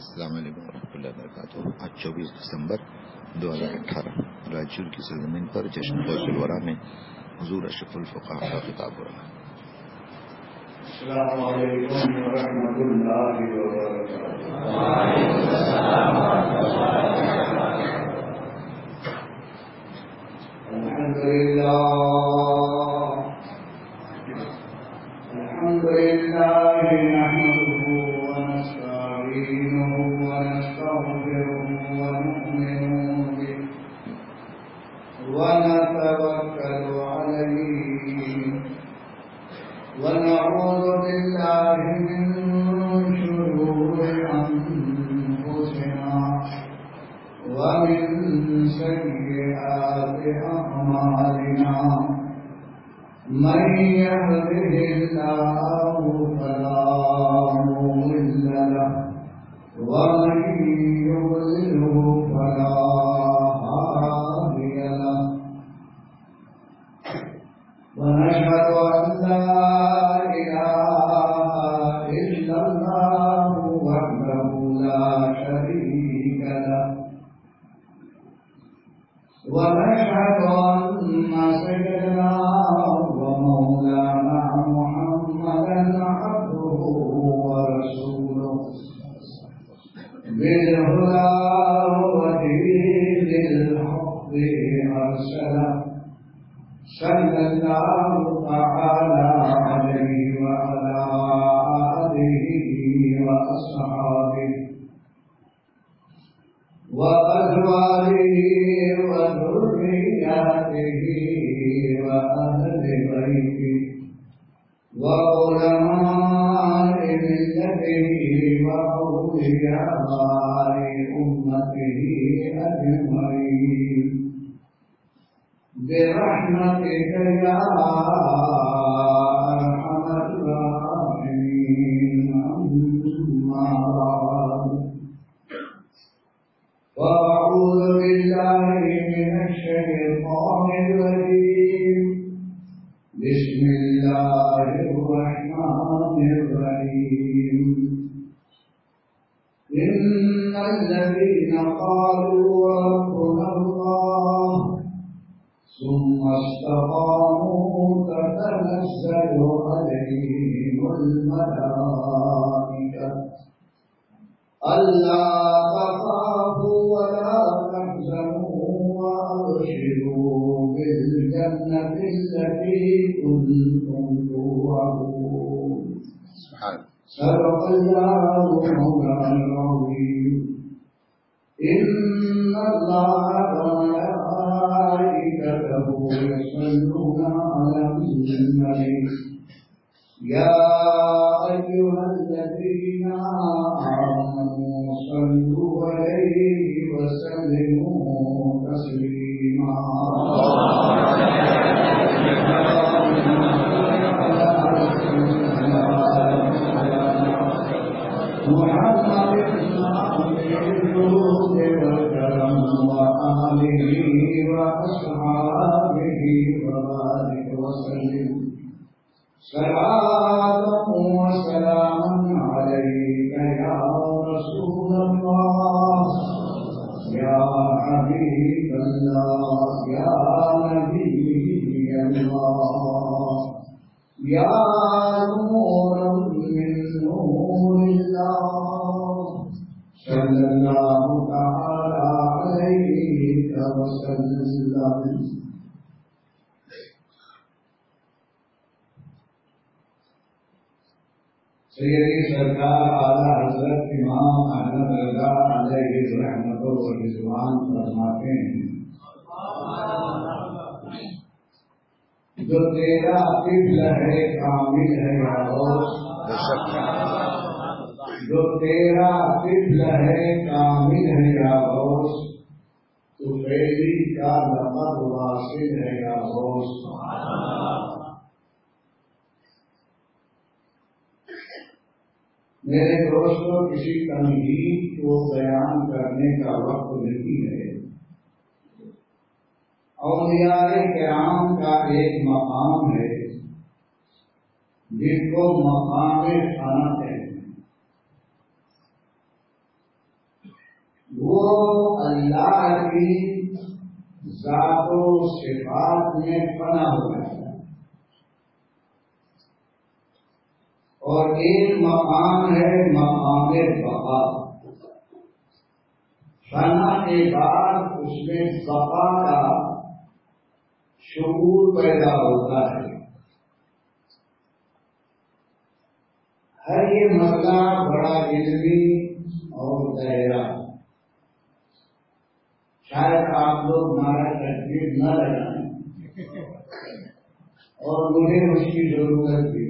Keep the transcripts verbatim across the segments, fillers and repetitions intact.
السلام علیکم ورحمۃ اللہ وبرکاتہ۔ آج چوبیس دسمبر دو ہزار اٹھارہ رائچور کی سرزمین پر جشن غوث الورا میں حضور اشرف الفقہاء کا خطاب ہو رہا ہے۔ السلام علیکم ورحمۃ اللہ وبرکاتہ۔ الحمد للہ الحمد للہ نحمده ونستعینه ونستغفره ونؤمن به ونتوکل علیہ ونعوذ باللہ من شرور انفسنا ومن سیئات اعمالنا من يهده الله فلا مضل له ومن يضلل فلا هادي له ونشهد أن لا إله إلا الله وحده لا شريك له ونشهد أن سيدنا ومولانا محمدا عبده ورسوله بالهدى ودين الحق أرسله صلى الله تعالى عليه وعلى آله وأصحابه وأزواجه وذرياته وأهل بيته وعلماء ملته وأولياء أمته أجمعين برحمتك يا أرحم الراحمين. أما بعد فأعوذ بالله من الشيطان الرجيم. بسم الله الرحمن الرحيم. إن الذين قالوا ربنا الله ثم استقاموا تتنزل عليهم الملائكة ألا تخافوا ولا تحزنوا وأبشروا بالجنة التي كنتم توعدون. صدق الله مولانا العظيم. إن الله وملائكته يصلون على النبي يا أيها الذين آمنوا صلوا عليه وسلموا تسليما. محمد بالجود والكرم وآله وأصحابه وبارك وسلم صلاة وسلاما عليك يا رسول الله يا حبيب الله يا نبي الله يا نورا من نور الله صلى الله تعالى عليك وسلم. سیدی سرکار اعلیٰ حضرت امام احمد رضا علیہ رحمت و رضوان فرماتے ہیں جو تیرا طفل ہے کامل ہے یا غوث، جو تیرا طفل ہے کامل ہے یا غوث، تو فیضی کا لقب واصل ہے یا غوث. میرے دوستوں، کسی تمہید کو بیان کرنے کا وقت نہیں ہے. اولیاء کرام کا ایک مقام ہے جس کو مقام خانہ کہتے ہیں. وہ اللہ کی ذات و صفات میں فنا ہو جاتا ہے. اور ایک مقام ہے مقام بقا. فنا کے بعد اس میں بقا کا شعور پیدا ہوتا ہے. ہر یہ مسئلہ بڑا علمی اور گہرا، شاید آپ لوگ ہمارا تجویز نہ لگائیں اور مجھے اس کی ضرورت بھی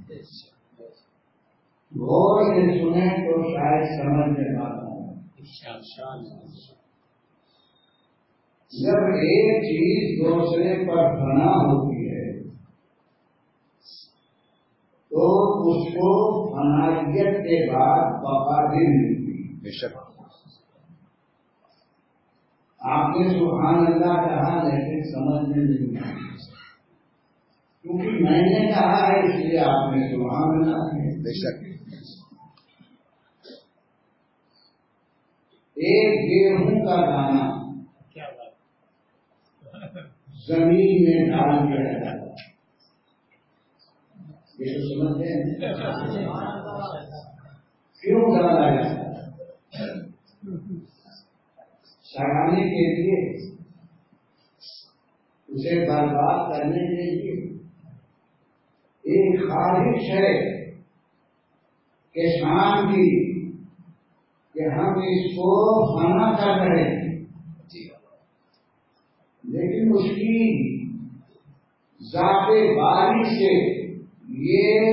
غور سے سنیں تو شاید سمجھ میں آتا ہے. جب ایک چیز دوسرے پر فنا ہوتی ہے تو اس کو فنائیت کے بعد بقا بھی ملتی ہے. بے شک آپ نے سبحان اللہ کہا لیکن سمجھ میں نہیں آئی، کیونکہ میں نے کہا ہے اس لیے آپ نے سبحان اللہ کہا. بے شک ایک گیہوں کا دانہ زمین میں ڈال دیا جاتا ہے، یہ تو سمجھتے ہیں کیوں ڈالا جاتا ہے؟ سڑانے کے لیے، اسے برباد کرنے کے لیے. ایک خواہش ہے کسان کی کہ ہم اس کو فنا کر رہے ہیں، لیکن اس کی ذات باری سے یہ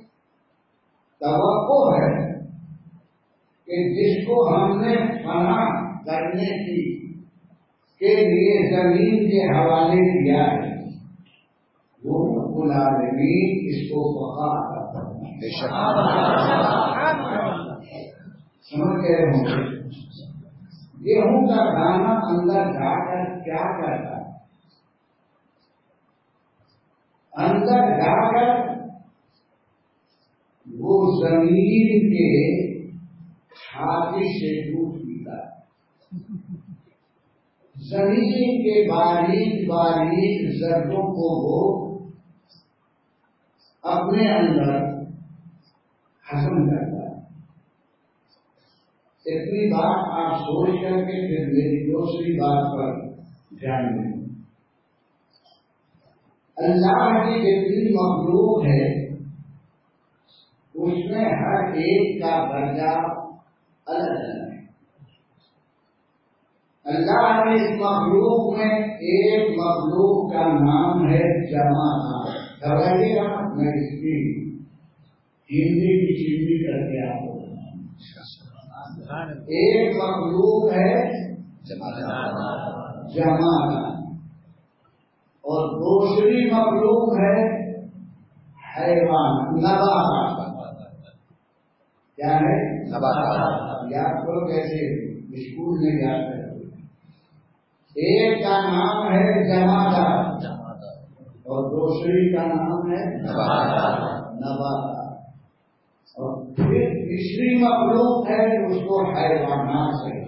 توقع ہے کہ جس کو ہم نے فنا کرنے کی کے لیے زمین کے حوالے کیا ہے وہ رب العالمین اس کو بقا کرتا ہے. سمجھ گئے ہوں گے. گیہوں کا دانہ اندر جا کر کیا کرتا ہے؟ اندر جا کر وہ زمین کے چھاتی سے دودھ پیتا ہے. زمین کے باریک باریک ذروں کو وہ اپنے اندر ہضم کرتا ہے. اتنی بات آپ سوچ کر کے پھر میری دوسری بات پر دھیان دیں. اللہ کی جتنی مخلوق ہے اس میں ہر ایک کا درجہ الگ الگ ہے. اللہ نے اس مخلوق میں ایک مخلوق کا نام ہے جماعت. سمجھیے گا میں اس کی ہندی کی چیزی کر کے آپ کو ایک مخلوق ہے جماعت اور دوسری مخلوق ہے حیوان نبات. کیا ہے؟ نبات. یاد کرو کیسے اسکول میں یاد کرو. ایک کا نام ہے جماعت اور دوسری کا نام ہے نبات. اور پھر تیسری مخلوق ہے اس کو حیوانات سے.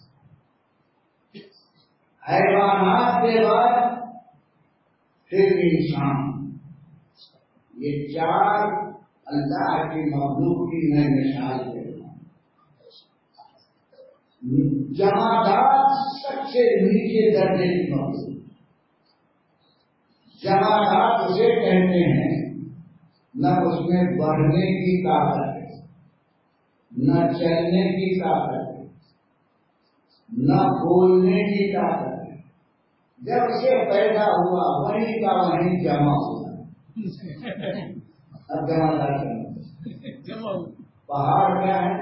حیوانات کے بعد پھر انسان. یہ چار اللہ کی مخلوق کی میں مثال دے رہا ہوں. جماعت سب سے نیچے درجے کی مخلوق. جماعت اسے کہتے ہیں نہ اس میں بڑھنے کی طاقت ہے، نہ چلنے کی طاقت ہے، نہ بولنے کی طاقت ہے. جب سے پیدا ہوا وہیں کا وہیں جمع ہوا. اب جمع پہاڑ کیا ہے؟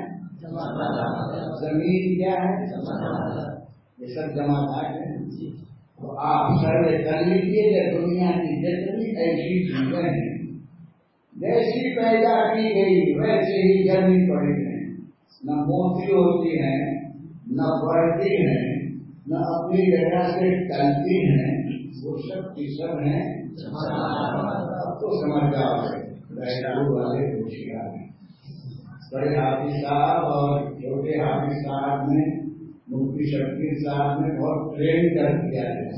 زمین کیا ہے؟ یہ سب جماعت ہیں. تو آپ سروے کر لیجیے کہ دنیا کی جتنی ایسی چیزیں ہیں جیسی پیدا کی گئی ویسے ہی جلنی پڑی ہیں. نہ موتی ہوتی ہیں، نہ بڑھتی ہیں، نہ اپنی جگہ سے ٹلتی ہیں. وہ سب کی سب ہیں. اب تو سمجھدار والے ہوشیار ہیں. بڑے حافظ صاحب اور چھوٹے حافظ صاحب میں مفتی شبیر صاحب نے بہت ٹرین کر دیا ہے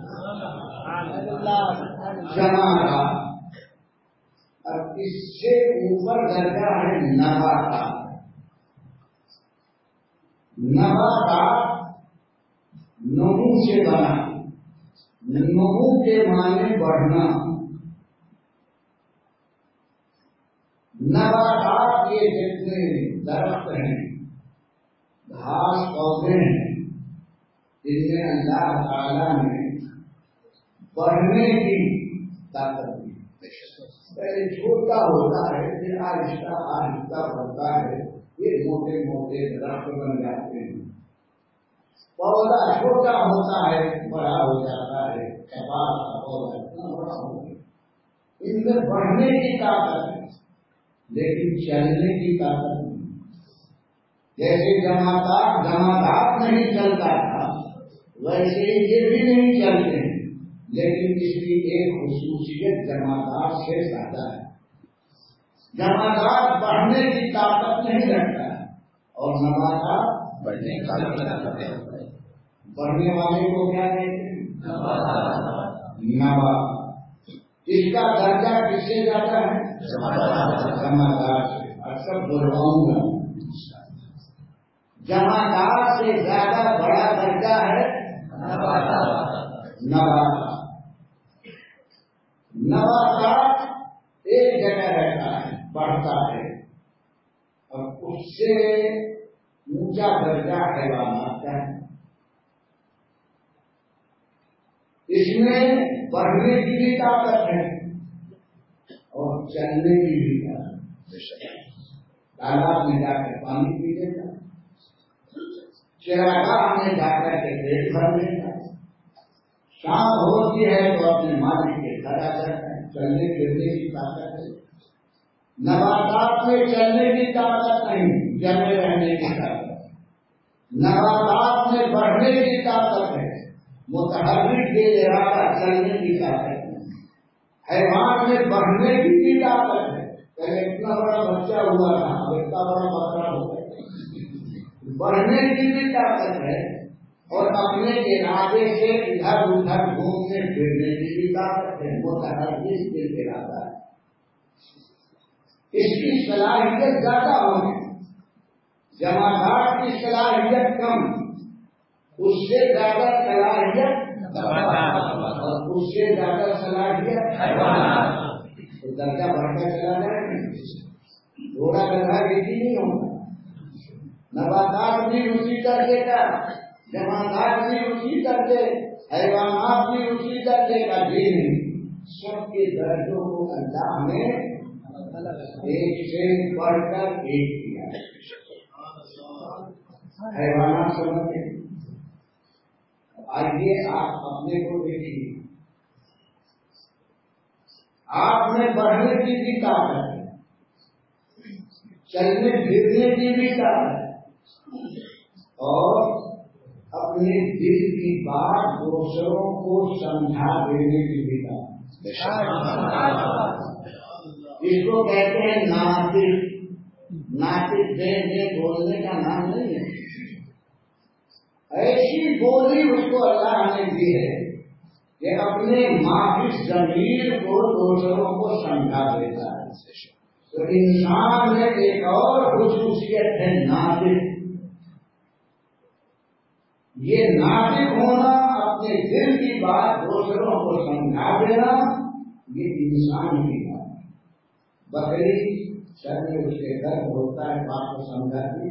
جماعت. اب اس سے اوپر درجہ ہے نباتات. نباتات نمو سے بنا. نمو کے معنی بڑھنا. نباتات کے جتنے درخت ہیں، گھاس پودے ہیں، ان میں اللہ تعالیٰ نے بڑھنے کی طاقت دی. پہلے چھوٹا ہوتا ہے، پھر آہستہ آہستہ بڑھتا ہے، پھر موٹے موٹے درخت بن جاتے ہیں. پودا چھوٹا ہوتا ہے، بڑا ہو جاتا ہے. کپاس کا پودا اتنا بڑا ہو گیا. ان میں بڑھنے کی طاقت ہے، لیکن چلنے کی طاقت نہیں. جیسے جماعت جماعت نہیں چلتا تھا، ویسے یہ بھی نہیں چلتے ہیں، لیکن اس کی ایک خصوصیت جماعت سے زیادہ ہے. جماعت بڑھنے کی طاقت نہیں رکھتا ہے اور نباتات بڑھنے کی طاقت رکھتے ہیں. بڑھنے والے کو کیا کہتے ہیں؟ نبات. اس کا درجہ کس سے زیادہ ہے؟ جماعت سے. اکثر بلواؤں گا، جماعت سے زیادہ بڑا درجہ ہے نبات. نباتات ایک جگہ رہتا ہے، بڑھتا ہے، اور اس سے اونچا درجہ حیوانات کا ہے. اس میں بڑھنے کی بھی طاقت ہے اور چلنے کی بھی طاقت. تالاب میں جا کر پانی پی لیتا، چراگاہ میں جا کر کے پیٹ بھر لیتا. شام ہوتی ہے تو اپنے مالک کے گھر آ جاتا ہے. چلنے پھرنے کی طاقت ہے. نباتات میں چلنے کی طاقت نہیں، جمے رہنے کی طاقت. نباتات میں بڑھنے کی طاقت ہے، متحرک کے ارادہ چلنے کی طاقت ہے. حیوان میں بڑھنے کی بھی طاقت ہے. پہلے اتنا بڑا بچہ ہوا تھا، اب اتنا بڑا بکرا ہو گیا. بڑھنے کی بھی طاقت ہے اور اپنے ارادے سے ادھر ادھر گھومنے پھرنے کی بھی طاقت ہے. متحرک کے ارادہ ہے. اس کی صلاحیت زیادہ ہوگی. جماعت کی صلاحیت کم، اس سے زیادہ صلاحیت اور اس سے زیادہ صلاحیت تو درجہ بڑھتا چلا جائے گا. گھوڑا گدھا ریتی نہیں ہوگا. نباتات بھی اسی درجے کا، جماعت بھی اسی درجے، حیوانات بھی اسی درجے کا بھی نہیں. سب کے درجوں کو اللہ نے ایک سے بڑھ کر ایک کیا. حیوانات سمجھتے ہیں. آئیے آپ اپنے کو دیکھیے، آپ میں بڑھنے کی بھی طاقت ہے، چلنے پھرنے کی بھی طاقت ہے، اور اپنے دل کی بات دوسروں کو سمجھا دینے کی بھی طاقت. اس کو کہتے ہیں ناطق. ناطق دے دے بولنے کا نام نہیں ہے. ایسی بولی اس کو اللہ نے دی ہے کہ اپنے معافی ضمیر کو دوسروں کو سمجھا دیتا ہے. تو انسان میں ایک اور خصوصیت ہے ناطق. یہ ناطق ہونا، اپنے دل کی بات دوسروں کو سمجھا دینا، یہ انسان کی بات. بکری سر میں اس کے درد ہوتا ہے، بات کو سمجھاتی،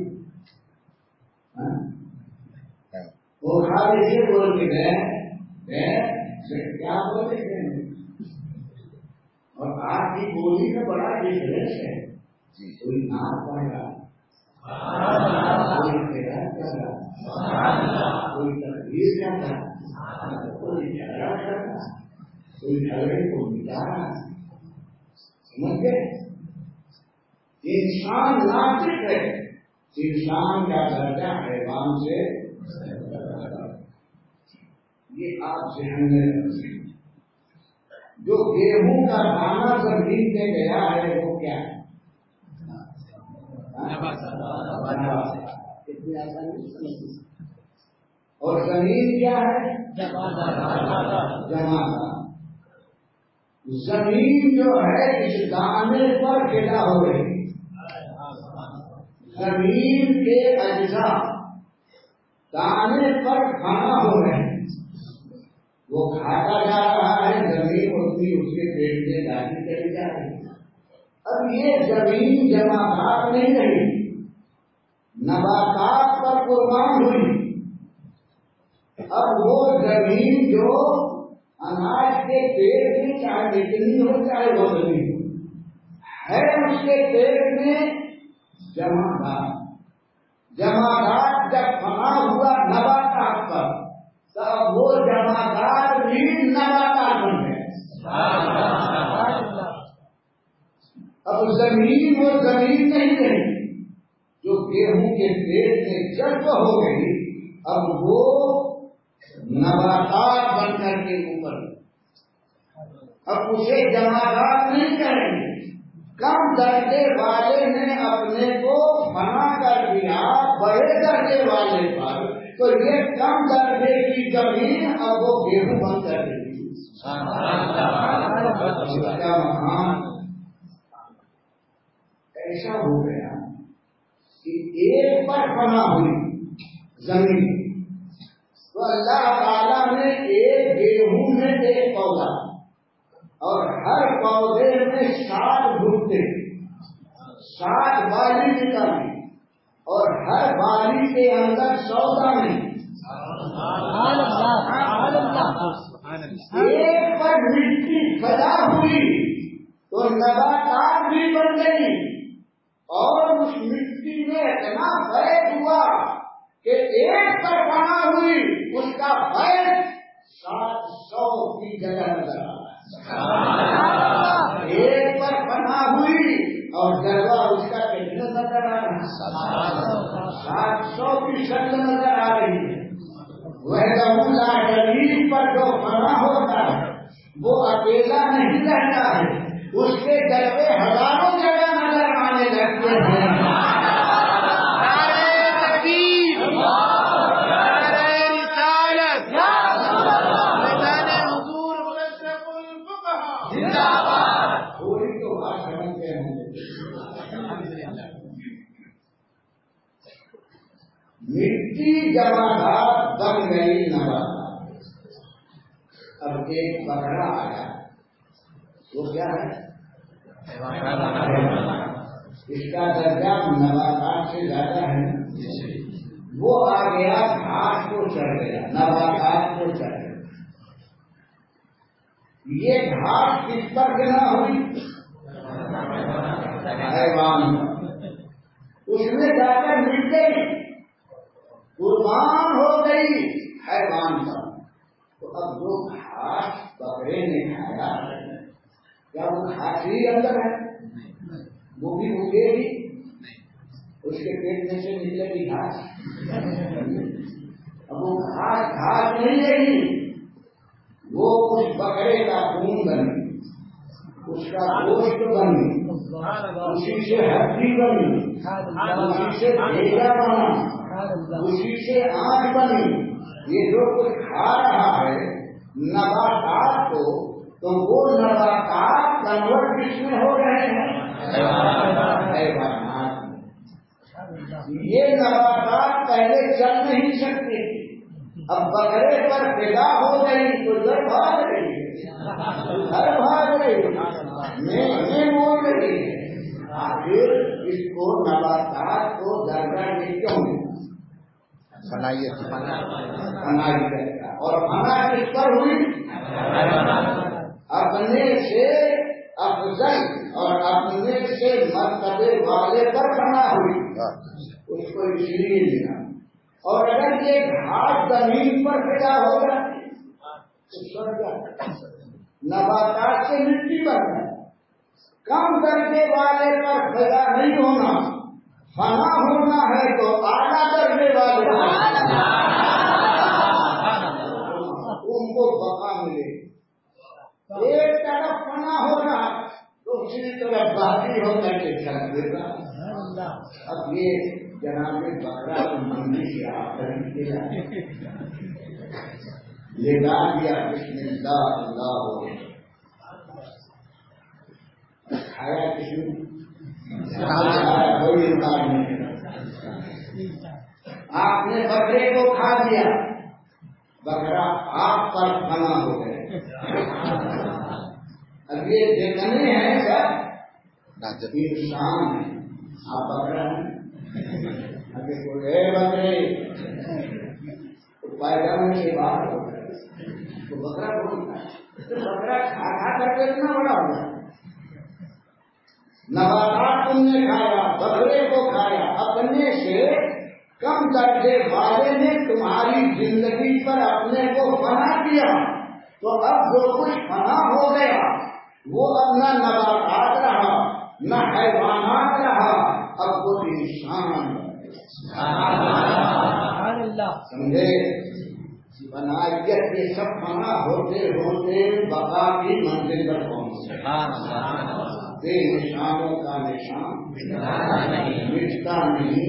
وہ کھا لیجیے بول کے گئے کیا بولتے ہیں. اور آپ کی بولی میں بڑا ڈفرینس ہے. کوئی نام پڑھ رہا، کوئی خیرات کر رہا، کوئی تقریر کر رہا، کوئی جھگڑا کر رہا، کوئی جھگڑے کو مٹا رہا. سمجھ گئے؟ انسان ناطق ہے. انسان کا درجہ حیوان سے یہ آپ ذہن میں رکھیں. جو گیہوں کا دانا زمین میں گیا ہے وہ کیا ہے؟ اتنی آسانی. اور زمین کیا ہے؟ جمادات۔ زمین جو ہے اس دانے پر پیدا ہو رہی، زمین کے اجزاء دانے پر کھانا ہو رہے ہیں، وہ کھاتا جا رہا ہے، زمین اتنی اس کے پیٹ میں داخل چلی جا رہی ہے۔ اب یہ زمین جمادات نہیں رہی، نباتات پر قربان ہوئی۔ اب وہ زمین جو اناج کے پیٹ میں چاہے نکلی ہو چاہے وہ زمین ہے، اس کے پیٹ میں جمادات، جمادات جب فنا ہوا نباتات پر، تب وہ جمادات بھی نباتات بن گئے۔ اب زمین وہ زمین نہیں رہی جو گیہوں کے پیٹ میں جذب ہو گئی، اب وہ نباتات بن کر کے اوپر، اب اسے جمادات نہیں کریں گے۔ کم درجے والے نے اپنے کو فنا کر دیا بڑے درجے والے پر، تو یہ کم درجے کی زمین اب وہ گیہوں بن کر دے گی۔ کیا مہان ایسا ہو گیا کہ ایک پر فنا ہوئی زمین، تو اللہ تعالیٰ نے ایک گیہوں میں ایک پودا اور ہر پودے میں سات بھٹے، سات بالی نکالی، اور ہر بالی کے اندر سودا نہیں، ایک پر مٹی فضا ہوئی تو نباتات بھی بن گئی، اور اس مٹی میں اتنا فیض ہوا کہ ایک پر بنا ہوئی اس کا فیض سات سو کی جگہ نظر آ رہا ہے۔ ایک پر بنا ہوئی اور جلوہ اس کا کتنا نظر آ رہا ہے؟ سات سو کی شکل نظر آ رہی ہے۔ وحدہ اللہ جلیل پر جو فنا ہوتا ہے وہ اکیلا نہیں رہتا ہے، اس کے جلوے ہزاروں جگہ نظر آنے لگتے ہیں۔ مٹی جمادات بن گئی نباتات۔ اب ایک بکرا آیا، وہ کیا ہے؟ اس کا درجہ نباتات سے زیادہ ہے، وہ آ گیا گھاس کو چڑھ گیا، نباتات کو چڑھ گیا۔ یہ گھاس کس پر بنا ہوئی؟ حیوان، اس میں جا کر مل گئی، قربان ہو گئی حیوان پر۔ تو اب جو گھاس بکرے نے کھایا، کیا وہ گھاس ہی اندر ہے؟ وہ بھی اگے گی، اس کے پیٹ میں سے نکلے گی گھاس۔ اب وہ گھاس گھاس نہیں رہی، وہ اس بکرے کا خون بنی، اس کا گوشت بنی، اسی سے ہڈی بنی، اسی سے بھیجا بنا، اسی سے آنکھ بنی۔ یہ جو کچھ کھا رہا ہے نباتات کو، تو وہ نباتات کنورٹ کس میں ہو رہے ہیں؟ حیوانات۔ یہ نباتات پہلے چل نہیں سکتے، اب بکرے پر فدا ہو گئی تو ادھر بھاگ رہی ہے، ادھر بھاگ رہی ہے، میں بول رہی ہے۔ آخر اس کو نباتات کو درجہ یہ کیوں ملا؟ فنائیت فنائیت، اور فنا کس پر ہوئی؟ اپنے سے افضل اور اپنے سے مرتبے والے پر فنا ہوئی، اس کو اس لیے ملا۔ اور اگر یہ گھاس زمین پر پیدا ہوگا تو سرگا نباتات سے مٹی بن گئی۔ کم درجے والے پر پیدا نہیں ہونا، فنا ہونا ہے تو اعلیٰ درجے والے ان کو بقا ملے۔ ایک طرف فنا ہونا دوسری طرف باقی ہو کر کے چل دے گا۔ اب یہ جناب بکرا تو منڈی سے آ کر لگا دیا بسم اللہ اللہ ہو کھایا کس نے کوئی انکار نہیں. آپ نے بکرے کو کھا دیا, بکرا آپ پر فنا ہو گئے. اب یہ دیکھنے ہیں سر انسان ہے, آپ بکرا ہیں. اگر کوئی ہے بکرے تو پائجامے سے باہر ہو گئے تو بکرا بولتا ہے, تو بکرا کھا کھا کر کے اتنا بڑا ہو گیا. نباتات تم نے کھایا, بکرے کو کھایا, اپنے سے کم درجے والے نے تمہاری زندگی پر اپنے کو فنا کیا, تو اب جو کچھ فنا ہو گیا وہ اب نہ نباتات رہا نہ حیوانات رہا, اب وہ انسان سمجھے. بنائیت یہ سب فنا ہوتے ہوتے بقا کی منزل پر پہنچے. بے نشانوں کا نشان مٹتا نہیں,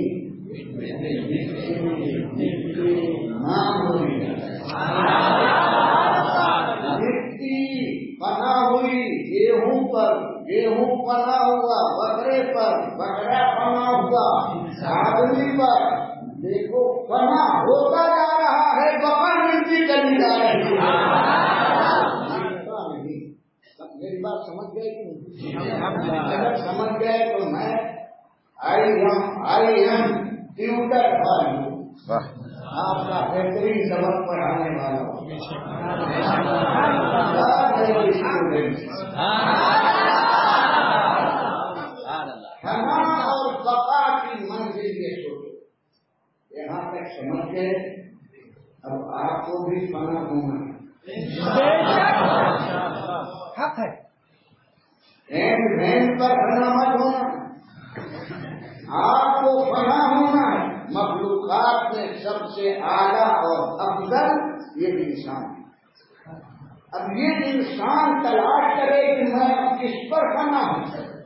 مٹی فنا ہوئی گیہوں پر, گیہوں فنا ہوا بکرے پر, بکرا فنا ہوا آدمی پر. دیکھو فنا ہوتا جا رہا ہے, بقا ملتی چلی جا رہی ہے. میری بات سمجھ گئے کہ نہیں؟ اگر سمجھ گئے تو میں I M I M tutor پر ہوں, آپ کا بہترین سبق پڑھانے والا ہوں. فنا اور بقا کی منزل یہ سوچو, یہاں تک سمجھ گئے. اب آپ کو بھی فنا ہونا ہے, حق ہے. اینڈ وین پر فنا مت ہونا, آپ کو فنا ہونا ہے. مخلوقات میں سب سے اعلیٰ اور افضل یہ انسان ہے. اب یہ انسان تلاش کرے کہ میں کس پر فنا ہوں,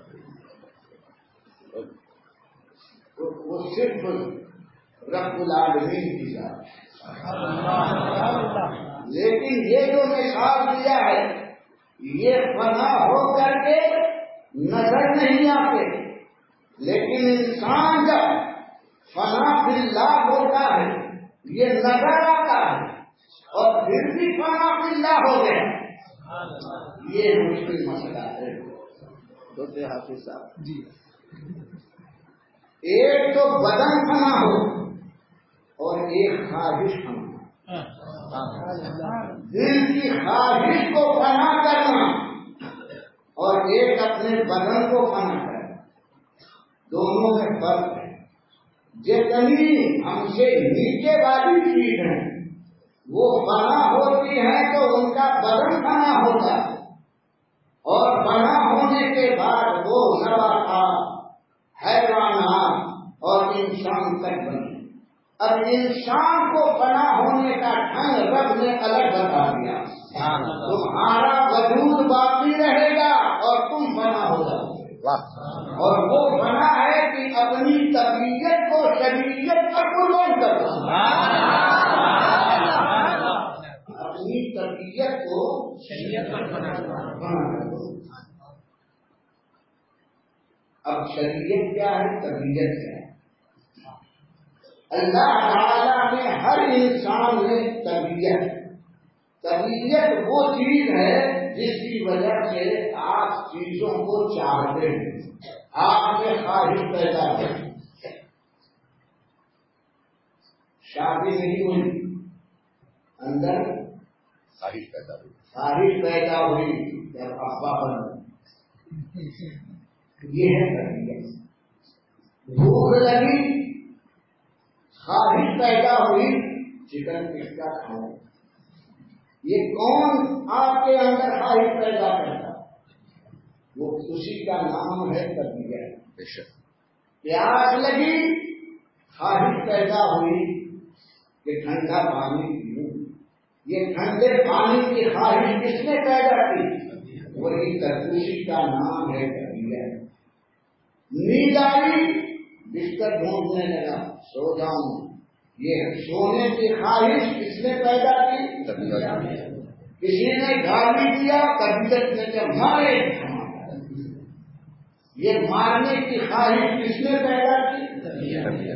وہ صرف رب العالمین کی ذات. لیکن یہ جو مثال دیا ہے یہ فنا ہو کر کے نظر نہیں آتے, لیکن انسان جب فنا باللہ ہوتا ہے یہ نظر آتا ہے, اور پھر بھی فنا باللہ ہو گیا. یہ مشکل مسئلہ ہے. دوسرے حافظ صاحب جی, ایک تو بدن فنا ہو اور ایک خواہش فنا, دل کی خواہش کو فنا کرنا اور ایک اپنے بدن کو فنا کرنا, دونوں میں فرق ہے. جتنی ہم سے نیچے والی چیز ہے وہ فنا ہوتی ہے تو ان کا بدن فنا ہوتا ہے, اور فنا ہونے کے بعد وہ نباتات, حیوانات اور انسان تک بنے. اب انسان کو فنا ہونے کا ڈھنگ رب نے الگ بتا دیا. تمہارا وجود باقی رہے گا اور تم فنا ہو جاؤ گے, اور وہ فنا ہے کہ اپنی طبیعت کو شریعت پر قربان کرو, اپنی طبیعت کو شریعت پر بنا کرو. اب شریعت کیا ہے, طبیعت کیا ہے؟ اللہ تعالیٰ نے ہر انسان میں طبیعت, طبیعت وہ چیز ہے جس کی وجہ سے آپ چیزوں کو چاہتے ہیں, آپ میں خواہش پیدا ہے. شادی نہیں ہوئی, اندر خواہش پیدا ہوئی, خواہش پیدا ہوئی جب ابا بن, یہ ہے طبیعت. بھوک لگی, خواہش پیدا ہوئی چکن ٹکا کھاؤ. یہ کون آپ کے اندر خواہش پیدا کرتا؟ وہ خوشی کا نام ہے طبیعت. پیاس لگی, خواہش پیدا ہوئی کہ ٹھنڈا پانی پیوں. یہ ٹھنڈے پانی کی خواہش کس نے پیدا کی؟ وہی خوشی کا نام ہے طبیعت. نیند آئی, بستر ڈھونڈنے لگا سو جاؤں. یہ سونے کی خواہش کس نے پیدا کی؟ کسی نے گالی دیا طبیعت نے کہ مارے. یہ مارنے کی خواہش کس نے پیدا کی؟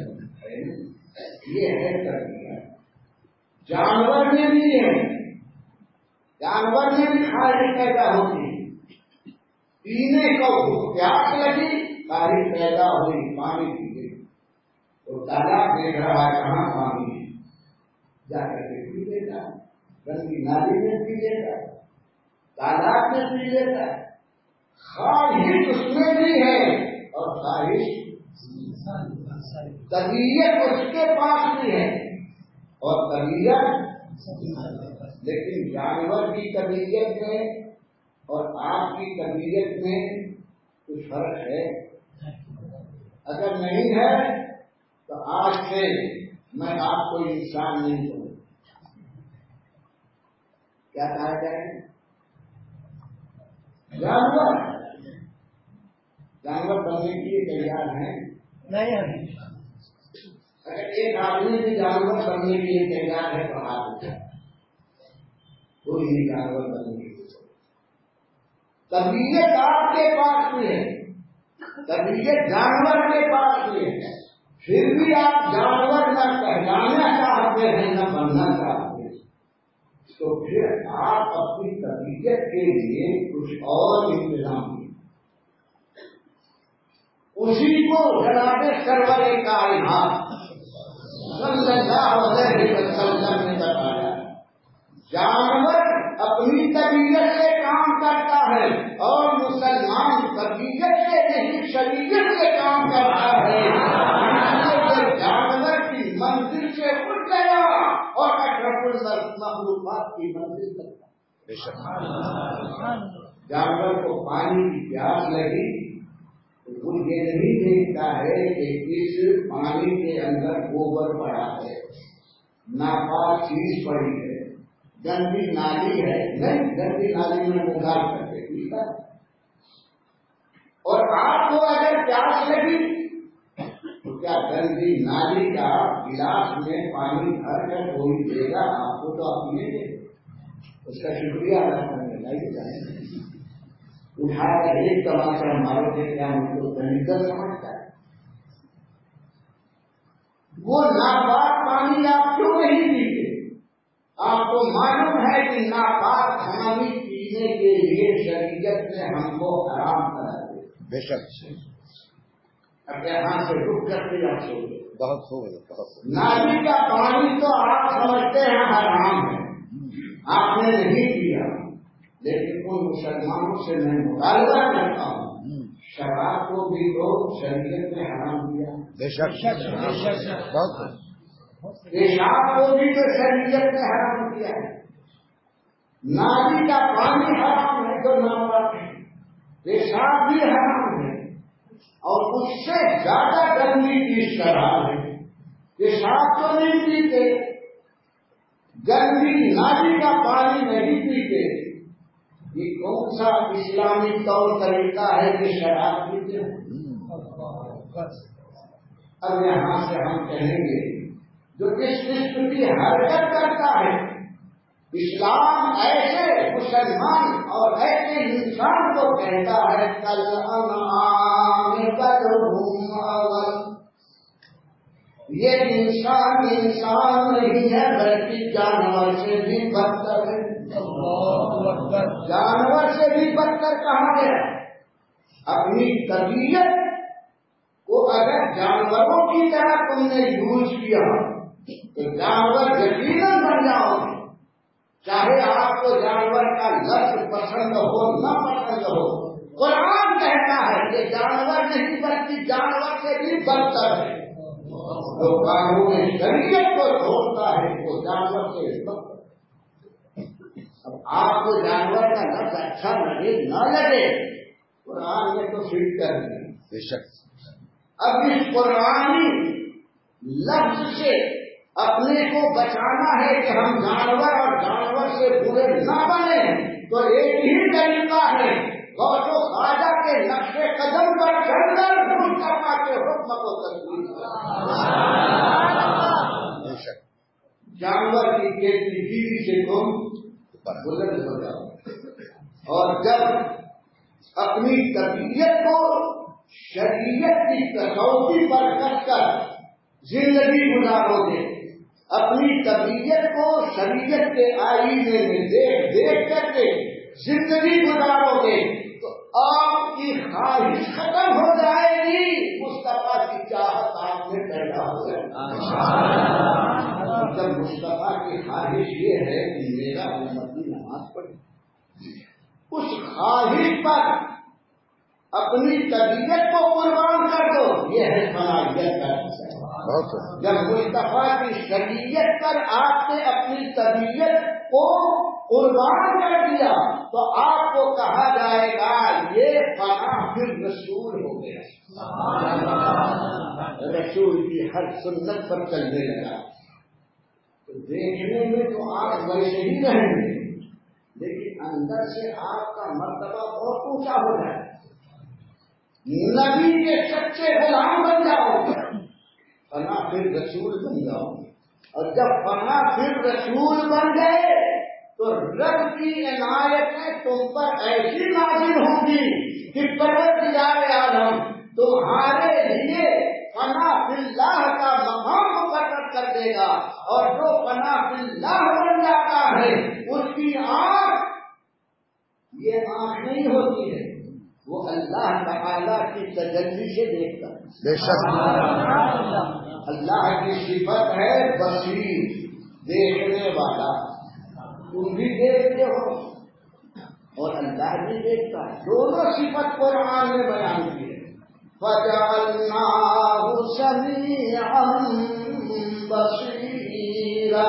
یہ ہے تربیت. جانور میں بھی ہے, جانور میں بھی خواہش پیدا ہوتی, پینے کو پیاس لگی خواہش پیدا ہوئی پانی پیے, تو تالاب دیکھ رہا ہے کہاں پانی ہے, جا کر کے پی لیتا, گندی نالی میں پی لیتا, تالاب میں پی لیتا. خواہش اس میں بھی ہے اور خواہش طبیعت اس کے پاس بھی ہے اور طبیعت, لیکن جانور کی طبیعت میں اور آپ کی طبیعت میں کچھ فرق ہے. اگر نہیں ہے تو آج سے میں آپ کو انسان نہیں کروں. کیا کہا جائے؟ جانور جانور بننے کے لیے تیار ہیں نہیں. اگر ایک آدمی بھی جانور بننے کے لیے تیار ہے تو ہاتھ اٹھائے, کوئی نہیں جانور بننے کے لیے. طبیعت آپ کے پاس بھی ہے, طبیعت جانور کے پاس بھی ہے, پھر بھی آپ جانور نہ کہلانا چاہتے ہیں نہ بننا چاہتے ہیں, تو پھر آپ اپنی طبیعت کے لیے کچھ اور انتظام کیے. اسی کو جناب سرور کائنات صلی اللہ علیہ وسلم نے بتایا. جانور اپنی طبیعت سے کام کرتا ہے اور مسلمان طبیعت سے نہیں شریعت سے کام کرتا ہے. جانور کی منزل سے اٹھ گیا اور اشرف المخلوقات کی منزل تک. جانور کو پانی کی پیاس لگی تو وہ یہ نہیں دیکھتا ہے کہ اس پانی کے اندر گوبر پڑا ہے, ناپاک چیز پڑی ہے, گندی نالی ہے, نہیں گندی نالی میں نکال کر کے پیتا. اور آپ کو اگر پیاس لگی تو کیا گندی نالی کا گلاس میں پانی بھر کر کوئی دے گا آپ کو؟ تو آپ لیں گے, اس کا شکریہ ادا کرنے لائے اٹھا کر ایک تماشا مارو گے, کیا ان کو کیمیکل سمجھتا ہے؟ وہ ناپاک پانی آپ کیوں نہیں پیتے؟ آپ کو معلوم ہے کہ ناپاک پانی پینے کے لیے شریعت نے ہم کو حرام کرا دیا. بے شک اب یہاں سے رک کر کے آپ سو گے. بہت خوب. نالی کا پانی تو آپ سمجھتے ہیں حرام ہے, آپ نے نہیں پیا, لیکن ان مسلمانوں سے میں مطالبہ کرتا ہوں شراب کو بھی تو شریعت نے حرام کیا. بے شک بہت. پیشاب کو بھی تو شریعت نے حرام کیا ہے. نالی کا پانی حرام ہے تو ناپاک ہے, پیشاب بھی حرام ہے, اور اس سے زیادہ گندی چیز شراب ہے. پیشاب تو نہیں پیتے, گندی نالی کا پانی نہیں پیتے, یہ کون سا اسلامی طور طریقہ ہے کہ شراب پیتے ہیں؟ اب یہاں سے ہم کہیں گے جو اس قسم کی حرکت کرتا ہے, اسلام ایسے مسلمان اور ایسے انسان کو کہتا ہے کل انعام بدہم اول. یہ انسان انسان نہیں ہے بلکہ جانور سے بھی بدتر ہے. جانور سے بھی بدتر کہا گیا. اپنی طبیعت کو اگر جانوروں کی طرح تم نے یوز کیا تو جانور یقیناً بن جاؤ گے, چاہے آپ کو جانور کا لفظ پسند ہو نہ پسند ہو. قرآن کہتا ہے کہ جانور نہیں بلکہ جانور سے بھی بدتر ہے. جو قانون شریعت کو چھوڑتا ہے وہ جانور سے بدتر. اب آپ کو جانور کا لفظ اچھا لگے نہ لگے, قرآن نے تو فٹ کر دیا. بے شک اب اس قرآنی لفظ سے اپنے کو بچانا ہے کہ ہم جانور اور جانور سے برے نہ بنے, تو ایک ہی طریقہ ہے غوث و خواجہ کے نقش قدم پر چل کر مصطفیٰ کے حکم کو تسلیم کر. جانور کی کیسی بیوی سے تم بلند ہو جاؤ اور جب اپنی طبیعت کو شریعت کی کسوٹی پر کس کر زندگی گزارو گے، اپنی طبیعت کو شریعت کے آئینے میں دیکھ دیکھ کر کے زندگی گزارو گے تو آپ کی خواہش ختم ہو جائے گی، مصطفیٰ کی چاہت آپ میں پیدا ہو جائے گی. جب مصطفیٰ کی خواہش یہ ہے کہ میرا امتی نماز پڑھے، اس خواہش پر اپنی طبیعت کو قربان کر دو، یہ ہے فنائیت کا. جب مصطفیٰ کی شریعت پر آپ نے اپنی طبیعت کو قربان کر دیا تو آپ کو کہا جائے گا یہ فنا پھر رسول ہو گیا، رسول کی ہر سنت پر چلنے لگا. تو دیکھنے میں تو آپ ویسے ہی رہیں گے لیکن اندر سے آپ کا مرتبہ بہت اونچا ہو جائے، نبی کے سچے غلام بن جاؤ گے، فنا پھر رسول بن جاؤ گے. اور جب فنا پھر رسول بن گئے تو رب کی عنایتیں تم پر ایسی نازل ہوں گی کہ پروردگار عالم تمہارے لیے فنا فی اللہ کا مقام مقرر کر دے گا. اور جو فنا فی اللہ بن جاتا ہے اس کی آنکھ یہ آنکھ نہیں ہوتی ہے، وہ اللہ تعالی کی تجلی سے دیکھتا ہے. بے شک اللہ کی صفت ہے بصیر، دیکھنے والا. تم بھی دیکھتے ہو اور اللہ بھی دیکھتا ہے، دونوں صفت قرآن میں بیان کی ہے. فَجَعَلْنَاهُ سَمِيعًا بَصِيرًا،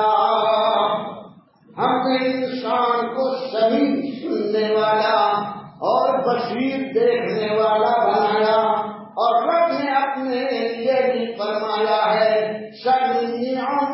ہم نے انسان کو سمیع سننے والا اور بصیر دیکھنے والا بنایا. اور رب نے اپنے لیے بھی فرمایا ہے سمیعًا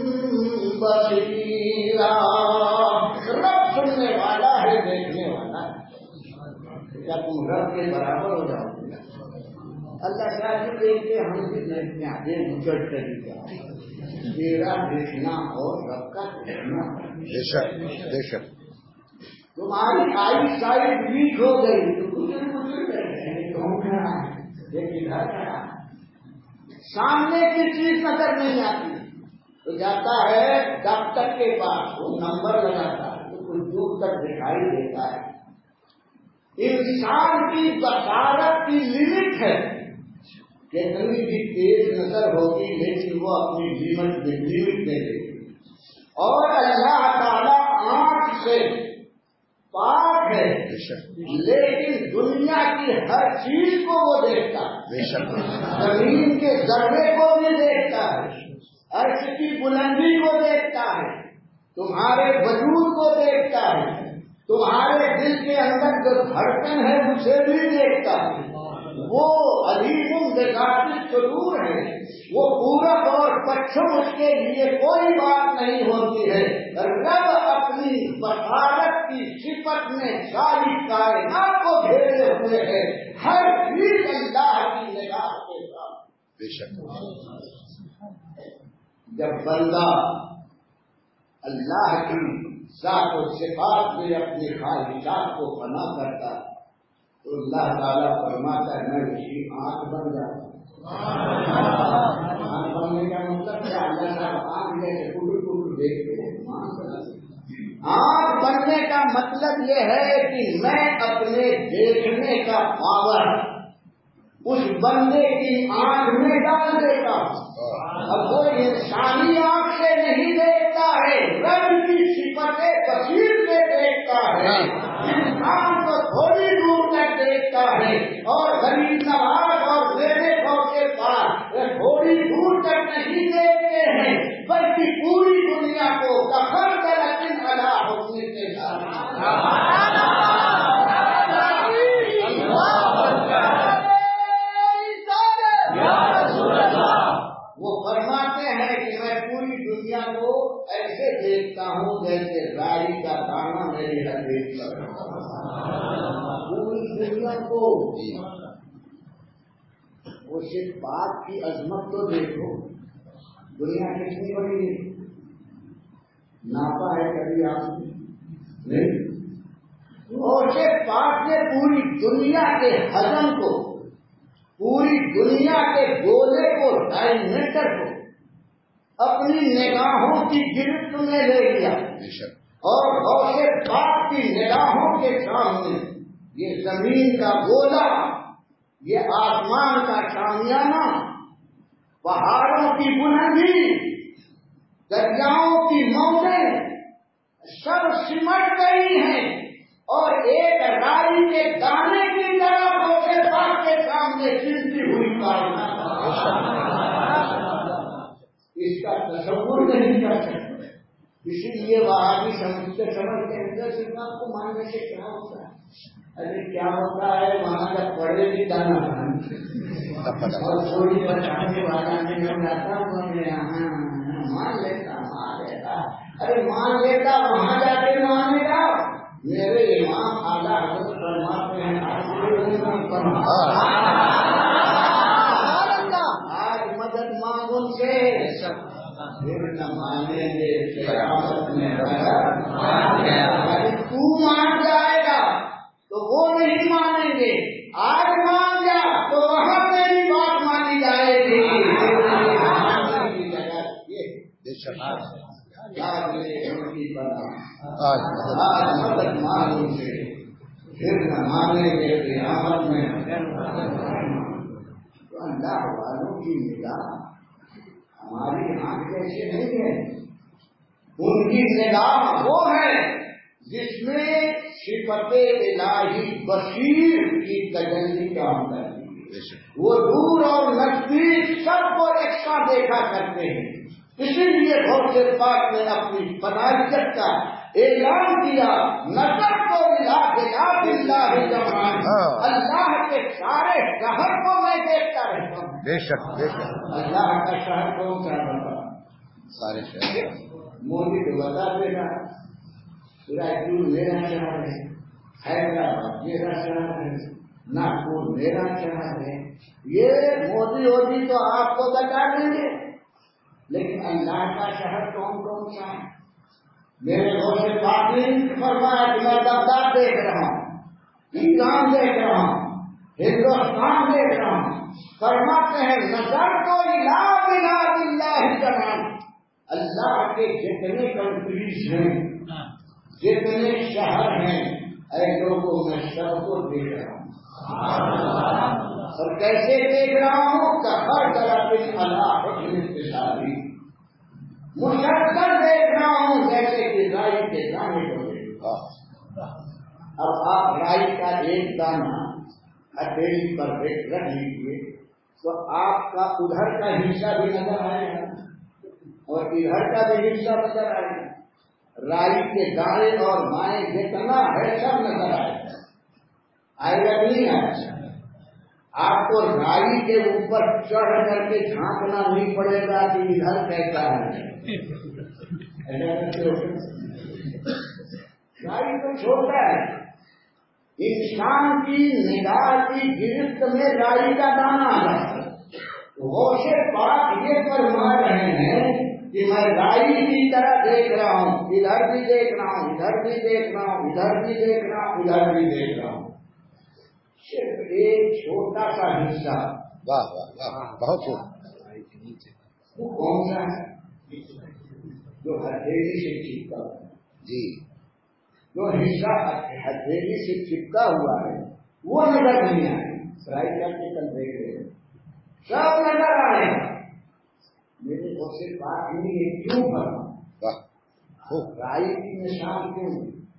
بصیرا، رب سننے والا ہے دیکھنے والا ہے. کیا تم رب کے برابر ہو جاؤ گے؟ اللہ تعالیٰ دیکھتے ہم بھی دیکھتے ہیں، آگے مجھے طریقہ میرا دیکھنا اور رب کا دیکھنا. بے شک بے شک. تمہاری آئی سائڈ ویک ہو گئی تو گزر گزر گئے، کون کھڑا ہے لیکن گھر کھڑا ہے، سامنے کی چیز نظر نہیں آتی تو جاتا ہے ڈاکٹر کے پاس، وہ نمبر لگاتا ہے تو کچھ دور تک دکھائی دیتا ہے. انسان کی بصارت کی لمٹ ہے، کتنی بھی تیز نظر ہوگی لیکن وہ اپنی لمٹ میں لمٹ دے دے گی. اور اللہ تعالی آنکھ سے پاک ہے لیکن دنیا کی ہر چیز کو وہ دیکھتا ہے، زمین کے ذرے کو بھی دیکھتا ہے، عرش کی بلندی کو دیکھتا ہے، تمہارے وجود کو دیکھتا ہے، تمہارے دل کے اندر جو دھڑکن ہے اسے بھی دیکھتا ہے. وہ علیم بذات الصدور ہے، وہ پورب اور پچھم اس کے لیے کوئی بات نہیں ہوتی ہے. رب اپنی بصارت کی صفت میں ساری کائنات کو گھیرے ہوئے ہے، ہر چیز اللہ کی نگاہ کے ساتھ. بے شک جب بندہ اللہ کی ذات و صفات میں اپنی خواہشات کو فنا کرتا ہے تو اللہ تعالیٰ فرماتا ہے میں اس کی آنکھ بن جاتا ہوں. آنکھ بننے کا مطلب کیا؟ اللہ صاحب آنکھ جیسے ٹوٹ ٹوٹ دیکھتے ہیں. آنکھ بننے کا مطلب یہ ہے کہ میں اپنے دیکھنے کا پاور اس بندے کی آنکھ میں ڈال دیتا ہوں. اب وہ انسانی آنکھ سے نہیں دیکھتا ہے، رب کی صفت بصیر سے دیکھتا ہے. انسان کو تھوڑی دور تک دیکھتا ہے اور غریب نواز اور میرے کے پاس تھوڑی دور تک نہیں دیکھتے ہیں بلکہ پوری دنیا کو دخل کر اپنے ادا ہونے کے ساتھ وہ فرماتے ہیں کہ میں پوری دنیا کو ایسے دیکھتا ہوں جیسے رائی کا دانا میری حدیث پر پوری دنیا کو وہ صرف بات کی عظمت تو دیکھو، دنیا کتنی بڑی ہے، ناپا ہے کبھی آپ نے؟ اور صرف بات نے پوری دنیا کے حجم کو، پوری دنیا کے گولے کو، ڈائمیٹر کو اپنی نگاہوں کی گرفت میں لے لیا، اور غوث پاک کی نگاہوں کے سامنے یہ زمین کا گولا، یہ آسمان کا شامیانہ، پہاڑوں کی بلندی، دریاؤں کی موجیں سب سمٹ گئی ہیں، اور ایک رائی کے دانے کی طرح غوث پاک کے سامنے چلتی ہوئی کائنات، اس کا تصور نہیں کر سکتے۔ اسی لیے وہاں بھی سمجھتے سمجھتے ہیں صرف آپ کو ماننے سے کیا ہوتا ہے؟ ارے کیا ہوتا ہے وہاں جب پڑے بھی جانا اور تھوڑی بچانے والا نہیں ہو جاتا، مان لیتا مان لیتا ارے مان لیتا وہاں جا کے مانے گا۔ میرے امام اعلیٰ حضرت فرماتے ہیں آج مدد مانگ ان سے، پھر نہ مانیں گے قیامت میں تو مان جائے گا تو وہ نہیں مانیں گے، آج مان جا تو وہاں میری بات مانی جائے گی۔ آج مدد مانگ ان سے، پھر نہ مانیں گے قیامت میں۔ تو اللہ والوں کی نگاہ ہماری آنکھ کیسے نہیں ہے، ان کی نگاہ وہ ہے جس میں صفت الہی بصیر کی تجلی کام کرتی ہے، وہ دور اور نزدیک سب کو یکساں دیکھا کرتے ہیں۔ اسی لیے غوث پاک نے اپنی فنائیت کا اعلان کیا، نظر کو ملا کے لا باللہ جمعان، اللہ کے سارے شہر کو میں دیکھتا رہتا ہوں۔ بے شک بے شک اللہ کا شہر کون سا بتا؟ سارے شہر مودی کو بتا دے گا رائے میرا شہر ہے، حیدرآباد میرا شہر ہے، ناگپور میرا شہر ہے، یہ مودی وودی تو آپ کو بتا دیں گے، لیکن اللہ کا شہر کون کون سا ہے؟ میرے غوث پاک نے فرمایا کہ میں بغداد دیکھ رہا ہوں، ایران دیکھ رہا ہوں، ہندوستان دیکھ رہا ہوں، فرماتے ہیں نظر تو الہ بلاد اللہ جمعان، اللہ کے جتنے کنٹریز ہیں، جتنے شہر ہیں، اے لوگوں میں سب کو دیکھ رہا ہوں، اور کیسے دیکھ رہا ہوں کہ ہر طرح کے اللہ حکم اقتصادی مسلسل دیکھ رہا ہوں، جیسے کہ رائی کے دانے کو دیکھ رہا ہوں۔ اب آپ رائی کا ایک دانہ ہتھیلی پر دیکھ رکھ لیجیے تو آپ کا ادھر کا حصہ بھی نظر آئے گا اور ادھر کا بھی حصہ نظر آئے گا، رائی کے دانے اور مائیں جتنا ہے سب نظر آئے گا، آئے گا نہیں آئے گا۔ آپ کو رائی کے اوپر چڑھ کر کے جھانکنا نہیں پڑے گا کہ ادھر کیسا ہے، رائی تو چھوٹا ہے، انسان کی نگاہ کی گرفت میں رائی کا دانہ آ ہے۔ غوث پاک یہ فرما رہے ہیں کہ میں رائی کی طرح دیکھ رہا ہوں، ادھر بھی دیکھ رہا ہوں، ادھر بھی دیکھ رہا ہوں، ادھر بھی دیکھ رہا ہوں، ادھر بھی دیکھ رہا ہوں، صرف ایک چھوٹا سا حصہ۔ واہ واہ واہ بہت خوب۔ وہ کون سا ہے؟ جو ہتھیلی سے چپکا ہوا ہے، جی جو حصہ ہتھیلی سے چپکا ہوا ہے وہ نظر نہیں آئے، فرائی کر کے کل دیکھ رہے ہیں سب نظر آئے۔ میرے کو صرف بات نہیں ہے کیوں کرنا رائی کی نشان کیوں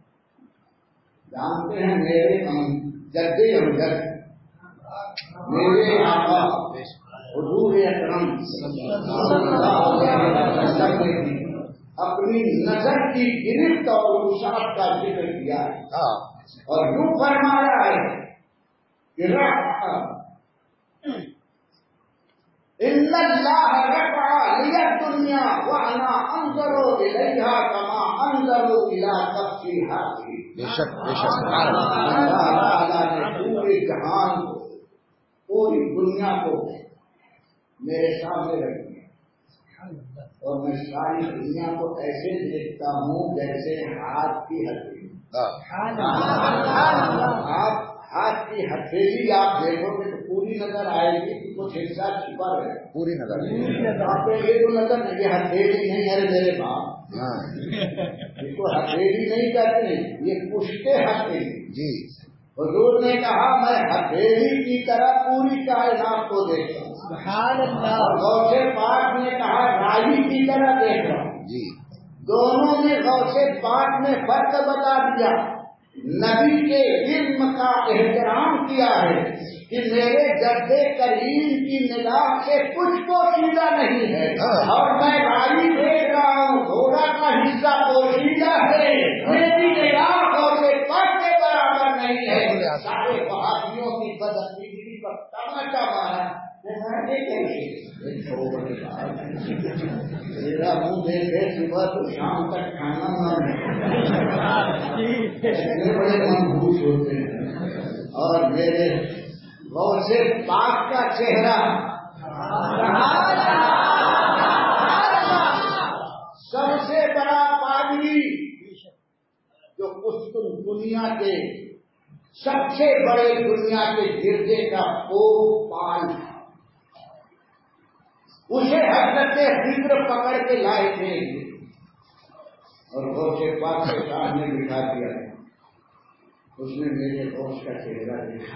جانتے ہیں؟ میرے جدے امجد میرے آقا حضور اکرم اپنی نظر کی گرفت اور وسعت کا ذکر کیا ہے اور یوں فرمایا ہے کہ ان اللہ رفع لی الدنیا وانا انظر الیہا کما انظر الی نفسی ہذه. بے شک بے شک. اللہ تعالیٰ نے پورے جہان کو، پوری دنیا کو میرے سامنے رکھ دیا اور میں ساری دنیا کو ایسے دیکھتا ہوں جیسے ہاتھ کی ہتھیلی. آپ ہاتھ کی ہتھیلی آپ دیکھو گے تو پوری نظر آئے گی، کچھ حصہ چھپا رہے گا. پوری نظر آپ کو یہ تو نظر نہیں، یہ ہتھیلی نہیں ہے میرے باپ، اس کو ہتھیلی نہیں کہتے، یہ پشتے ہتھیلی. جی. حضور نے کہا میں ہتھیلی کی طرح پوری کائنات کو دیکھتا ہوں. سبحان اللہ. اور غوث پاک نے کہا رائی کی طرح دیکھ رہا ہوں. جی. دونوں نے غوث پاک نے فرق بتا دیا. نبی کے علم کا احترام کیا ہے کہ میرے جد کریم کی نگاہ سے کچھ پوشیدہ نہیں ہے، اور میں رائی دیکھ رہا ہوں گھوڑا کا حصہ پوشیدہ ہے، میری نگاہ غوث پاک کے برابر نہیں ہے. سارے وہابیوں کی بدعقیدگی پر تماشا مارا. میرا منہ دیکھے صبح تو شام تک کھانا نہ بڑے منحوس ہوتے ہیں. اور میرے غوث پاک کا چہرہ سب سے بڑا پادری جو قسطن دنیا کے سب سے بڑے دنیا کے گرجے کا پوپ پال تھا، اسے حضرت خضر پکڑ کے لائے تھے اور غوث پاک کے سامنے بٹھا دیا. اس نے میرے غوث کا چہرہ دیکھا،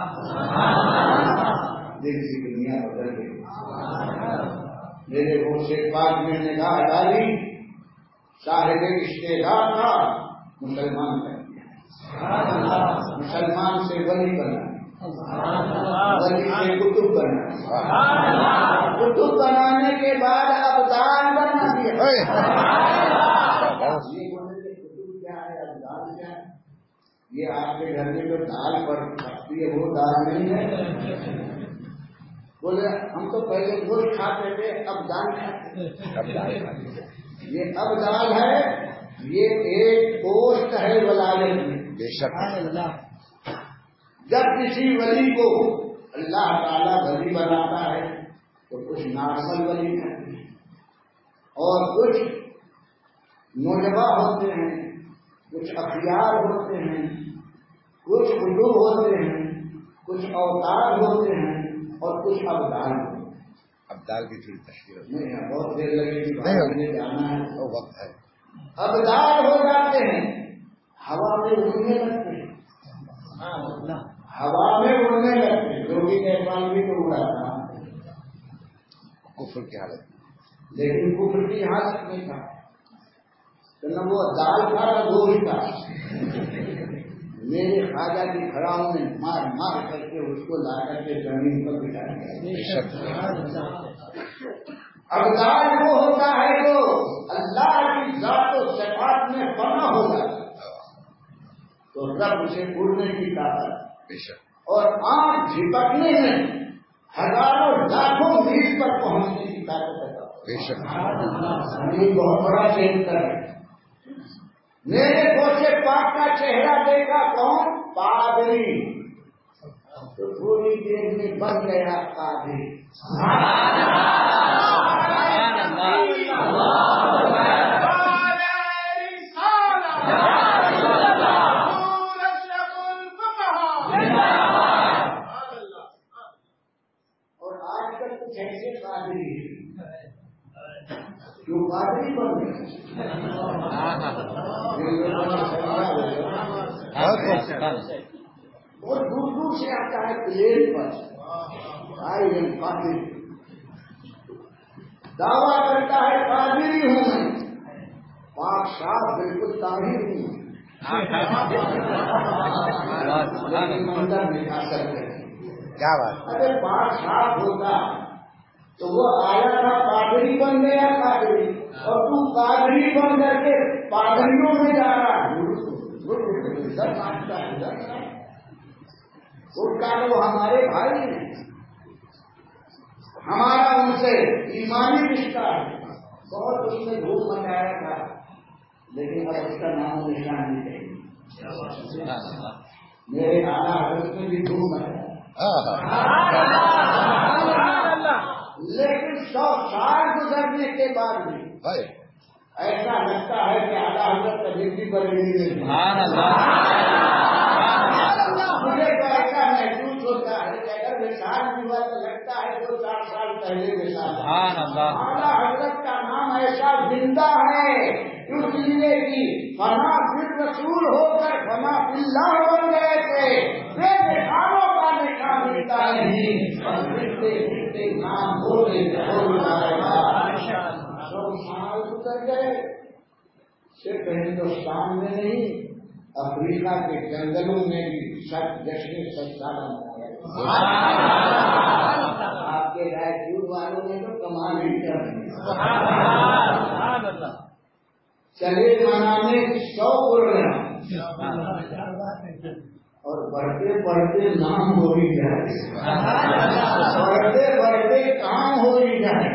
دل کی دنیا بدل گئی. میرے غوث پاک نے نگاہ ڈالی، صاحب اشتہار تھا، مسلمان کر دیا. مسلمان سے ولی بنا، ولی سے کتب بنا، کتب بنانے کے بعد ابدال بنا دیا. یہ آپ کے گھر میں جو دال پر پکتی ہے وہ دال نہیں ہے. بولے ہم تو پہلے گوشت کھاتے تھے، اب دال کھاتے. یہ اب دال ہے، یہ ایک گوشت ہے ولایت میں. بے شک. جب کسی ولی کو اللہ تعالیٰ ولی بناتا ہے تو کچھ نارمل ولی کرتے ہیں اور کچھ نوجوا ہوتے ہیں، کچھ اخیار ہوتے ہیں، کچھ قطب ہوتے ہیں، کچھ اوتاد ہوتے ہیں اور کچھ ابدال ہوتے ہیں. ابدال کی تھوڑی تشکیل نہیں ہے، بہت دیر لگے گی، جانا ہے تو وقت ہے. ابدال ہو جاتے ہیں، ہوا میں اڑنے لگتے ہیں، ہوا میں اڑنے لگتے ہیں. جو بھی نیپال بھی تو اڑا تھا کفر کی حالت، لیکن کفر کی حالت نہیں تھا. نہ وہ دال تھا نہ گوشت تھا. میرے خواجہ کی کھڑاؤں نے مار مار کر کے اس کو لا کر کے زمین پر بٹھا دیا. ابدال وہ ہوتا ہے جو اللہ کی ذات و صفات میں فنا ہو جاتا تو رب اسے اڑنے کی طاقت اور آنکھ جھپکنے میں ہزاروں لاکھوں میل پر پہنچنے کی طاقت ہے. یہ بہت بڑا چینج ہے. میرے غوث پاک کا چہرہ دیکھا کون؟ پادری. تو تھوڑی دیر میں بن گیا پادری. اور آج کل کچھ ایسے پادری جو پادری بن گئے. اور دور دور سے آتا ہے پلین پر، آئی ایم پادری، دعویٰ کرتا ہے پادری ہوں میں، پاک صاحب بالکل طاہر ہوں، لیکن اندر نکال سکتے ہیں. کیا بات؟ اگر پاک صاحب ہوتا تو وہ آیا تھا پادری بن گیا پادری، اور تو پادری بن کر کے پادریوں میں جا رہا وہ ہمارے بھائی ہیں. ہمارا ان سے ایمانی رشتہ ہے، بہت اس نے دھوم مچایا تھا، لیکن اب اس کا نام و نشان نہیں چاہیے۔ میرے اعلیٰ حضرت نے بھی دھوم مچایا، لیکن سو سال گزرنے کے بعد بھی ایسا لگتا ہے کہ اعلیٰ حضرت کبھی بھی بریلی نہیں۔ مجھے تو ایسا محسوس ہوتا ہے کہ اگر وشال بھی ہوا تو لگتا ہے دو چار سال پہلے وشال۔ اعلیٰ حضرت کا نام ایسا زندہ ہے اس لیے کہ فنا پھر رسول ہو کر فنا اللہ بن گئے تھے، بے نشانوں کا نشان ملتا نہیں، اور ملتے ملتے نام بولے سو سال گزر گئے، صرف ہندوستان میں نہیں افریقہ کے جنگلوں میں بھی سب جشن سب سالہ منایا۔ آپ کے رائے پور والوں نے تو کمال ہی کر چلے منانے سو پروگرام اور بڑھتے بڑھتے نام ہو ہی جائے، بڑھتے بڑھتے کام ہو ہی جائے۔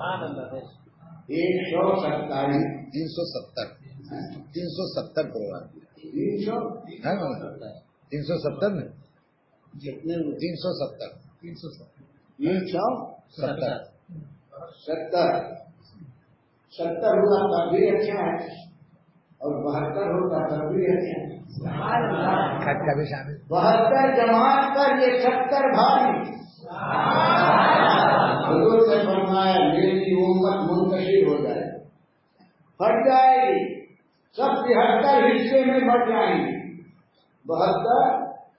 ایک سو ستائیس تین سو ستر تین سو ستر پروگرام تین سو تین سو ستر میں جتنے تین سو ستر تین سو تین سو ستر ستر ستر ہوا تب بھی اچھا ہے اور بہتر ہوتا تب بھی اچھا ہے۔ کبھی شامل بہتر جماعت پر یہ ستر بھاری حضور نے فرمایا میری امت منتشر ہو جائے، پھٹ جائے گی، سب تہتر حصے میں بٹ جائیں گی، بہتر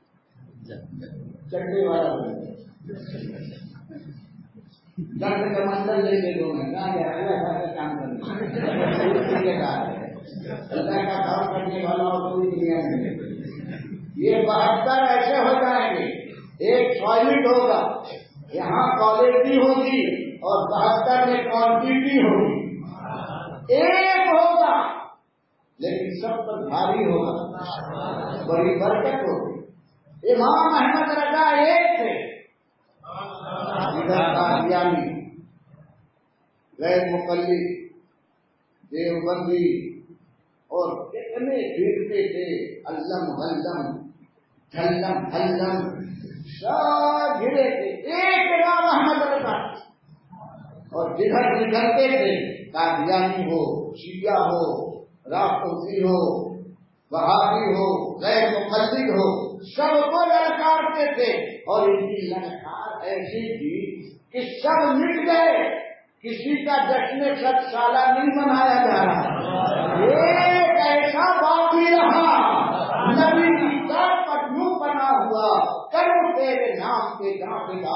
چٹے والا بن جائے، ڈاکٹر کا منڈل لے کے دو میں کہاں جائے اللہ کا کام کرنے اللہ کا کام کرنے والا اور پوری دنیا میں یہ بہتر ایسے ہو جائیں گے، ایک سالڈ ہوگا، یہاں کوالٹی ہوگی اور بہتر میں کوانٹیٹی ہوگی، ایک ہوگا لیکن سب پر بھاری ہوگا، بڑی برکت ہوگی۔ امام احمد رضا ایک تھے، ادھر قادیانی، غیر مقلد، دیوبندی اور اتنے پھرتے تھے، علم علم جھلم جھلم سب گرے تھے، ایک امام احمد رضا اور جدھر نکلتے تھے قادیانی ہو، شیعہ ہو، رافضی ہو، وہابی ہو، غیر مقلد ہو، سب کو للکارتے تھے، اور ان کی للکار ایسی تھی کہ سب مٹ گئے، کسی کا جشن سب سالہ نہیں منایا جا رہا، ایک ایسا باقی رہا نبی کی ذات پر یوں بنا ہوا کرو تیرے نام کے جہاں پہ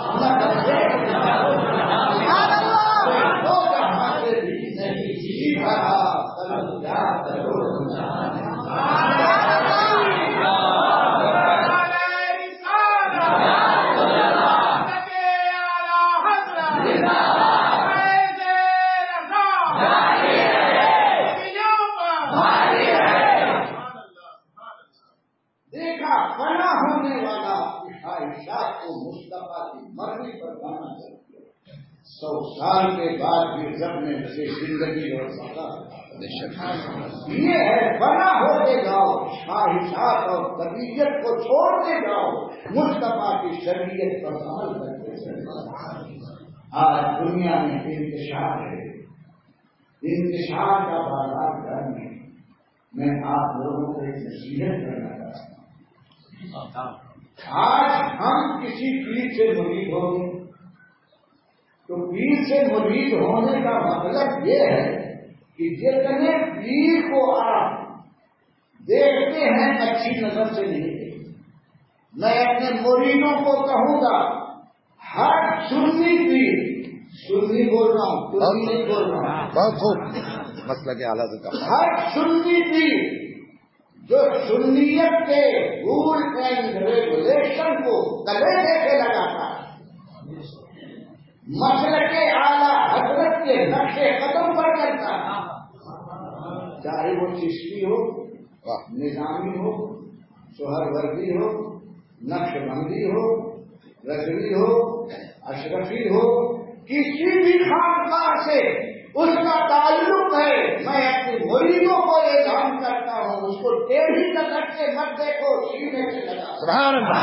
دیکھا فنا ہونے والا خواہشات کو مصطفیٰ کی مرضی پر گانا چاہیے، سو سال کے بعد بھی رب نے اسے زندگی اور سزا یہ ہے، بنا ہوتے جاؤ، خواہشات اور طبیعت کو چھوڑتے جاؤ، مصطفیٰ کی شریعت پر عمل کرتے چلو۔ آج دنیا میں انتشار ہے، انتشار کا بازار گھر میں میں آپ لوگوں کو ایک نصیحت کرنا چاہتا ہوں۔ آج ہم کسی پیر سے مرید ہوں گے تو پیر سے مرید ہونے کا مطلب یہ ہے کہ جتنے پیر کو آپ دیکھتے ہیں اچھی نظر سے نہیں دیکھتے۔ میں اپنے مریدوں کو کہوں گا ہر سنی پیر، سنی بول رہا ہوں، سنی نہیں بول رہا ہوں، بہت خوب مسئلہ کے حالات کا ہر سنی پیر جو سنیت کے رول اینڈ ریگولیشن کو گلے دے کے لگاتا ہے، مسلک کے اعلیٰ حضرت کے نقش قدم پر کرتا ہے، چاہے وہ چشتی ہو، نظامی ہو، سہر وردی ہو، نقش بندی ہو، رضوی ہو، اشرفی ہو، کسی بھی خانقاہ سے اس کا تعلق ہے، میں اپنے مریدوں کو اعلان کرتا ہوں اس کو ٹیڑھی نظر سے مت دیکھو، سینے سے لگا سبحان اللہ،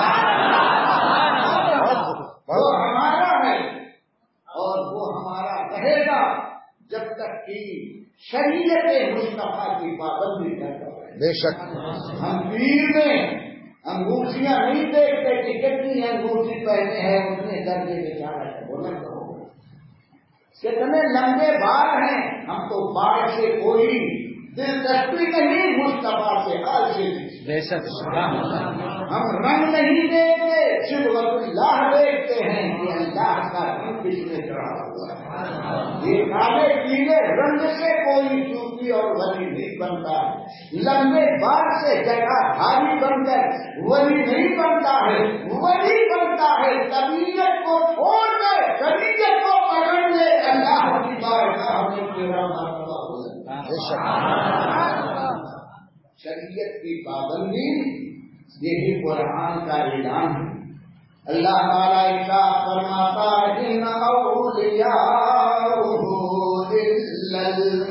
وہ ہمارا ہے اور وہ ہمارا رہے گا جب تک کہ شریعت مصطفیٰ کی پابندی کرتا ہے۔ بے شک ہم پیر میں انگوٹھیاں نہیں دیکھتے کہ کتنی انگوٹھی پہنے ہیں اتنے درجے میں چاہ رہے بولے تو کتنے لمبے بال ہیں، ہم تو بال سے کوئی دلچسپی نہیں، مصطفیٰ سے حال سے بے شک ہم رنگ نہیں دیکھتے، صرف اللہ دیکھتے ہیں کہ اللہ کا رنگ کس میں چڑھا ہوا ہے۔ یہ کالے پیلے رنگ سے کوئی صوفی اور ولی نہیں بنتا ہے، لمبے بال سے جگہ بھاری بن کر ولی نہیں بنتا ہے، ولی بنتا ہے طبیعت کو چھوڑ کر شریعت کو پکڑ لے اللہ کی بارگاہ میں تیرا مرتبہ ہو جاتا ہے۔ شریعت کی پابندی یہی قرآن کا اعلان ہے۔ اللہ تعالیٰ ارشاد فرماتا ہے ان اولیاء الا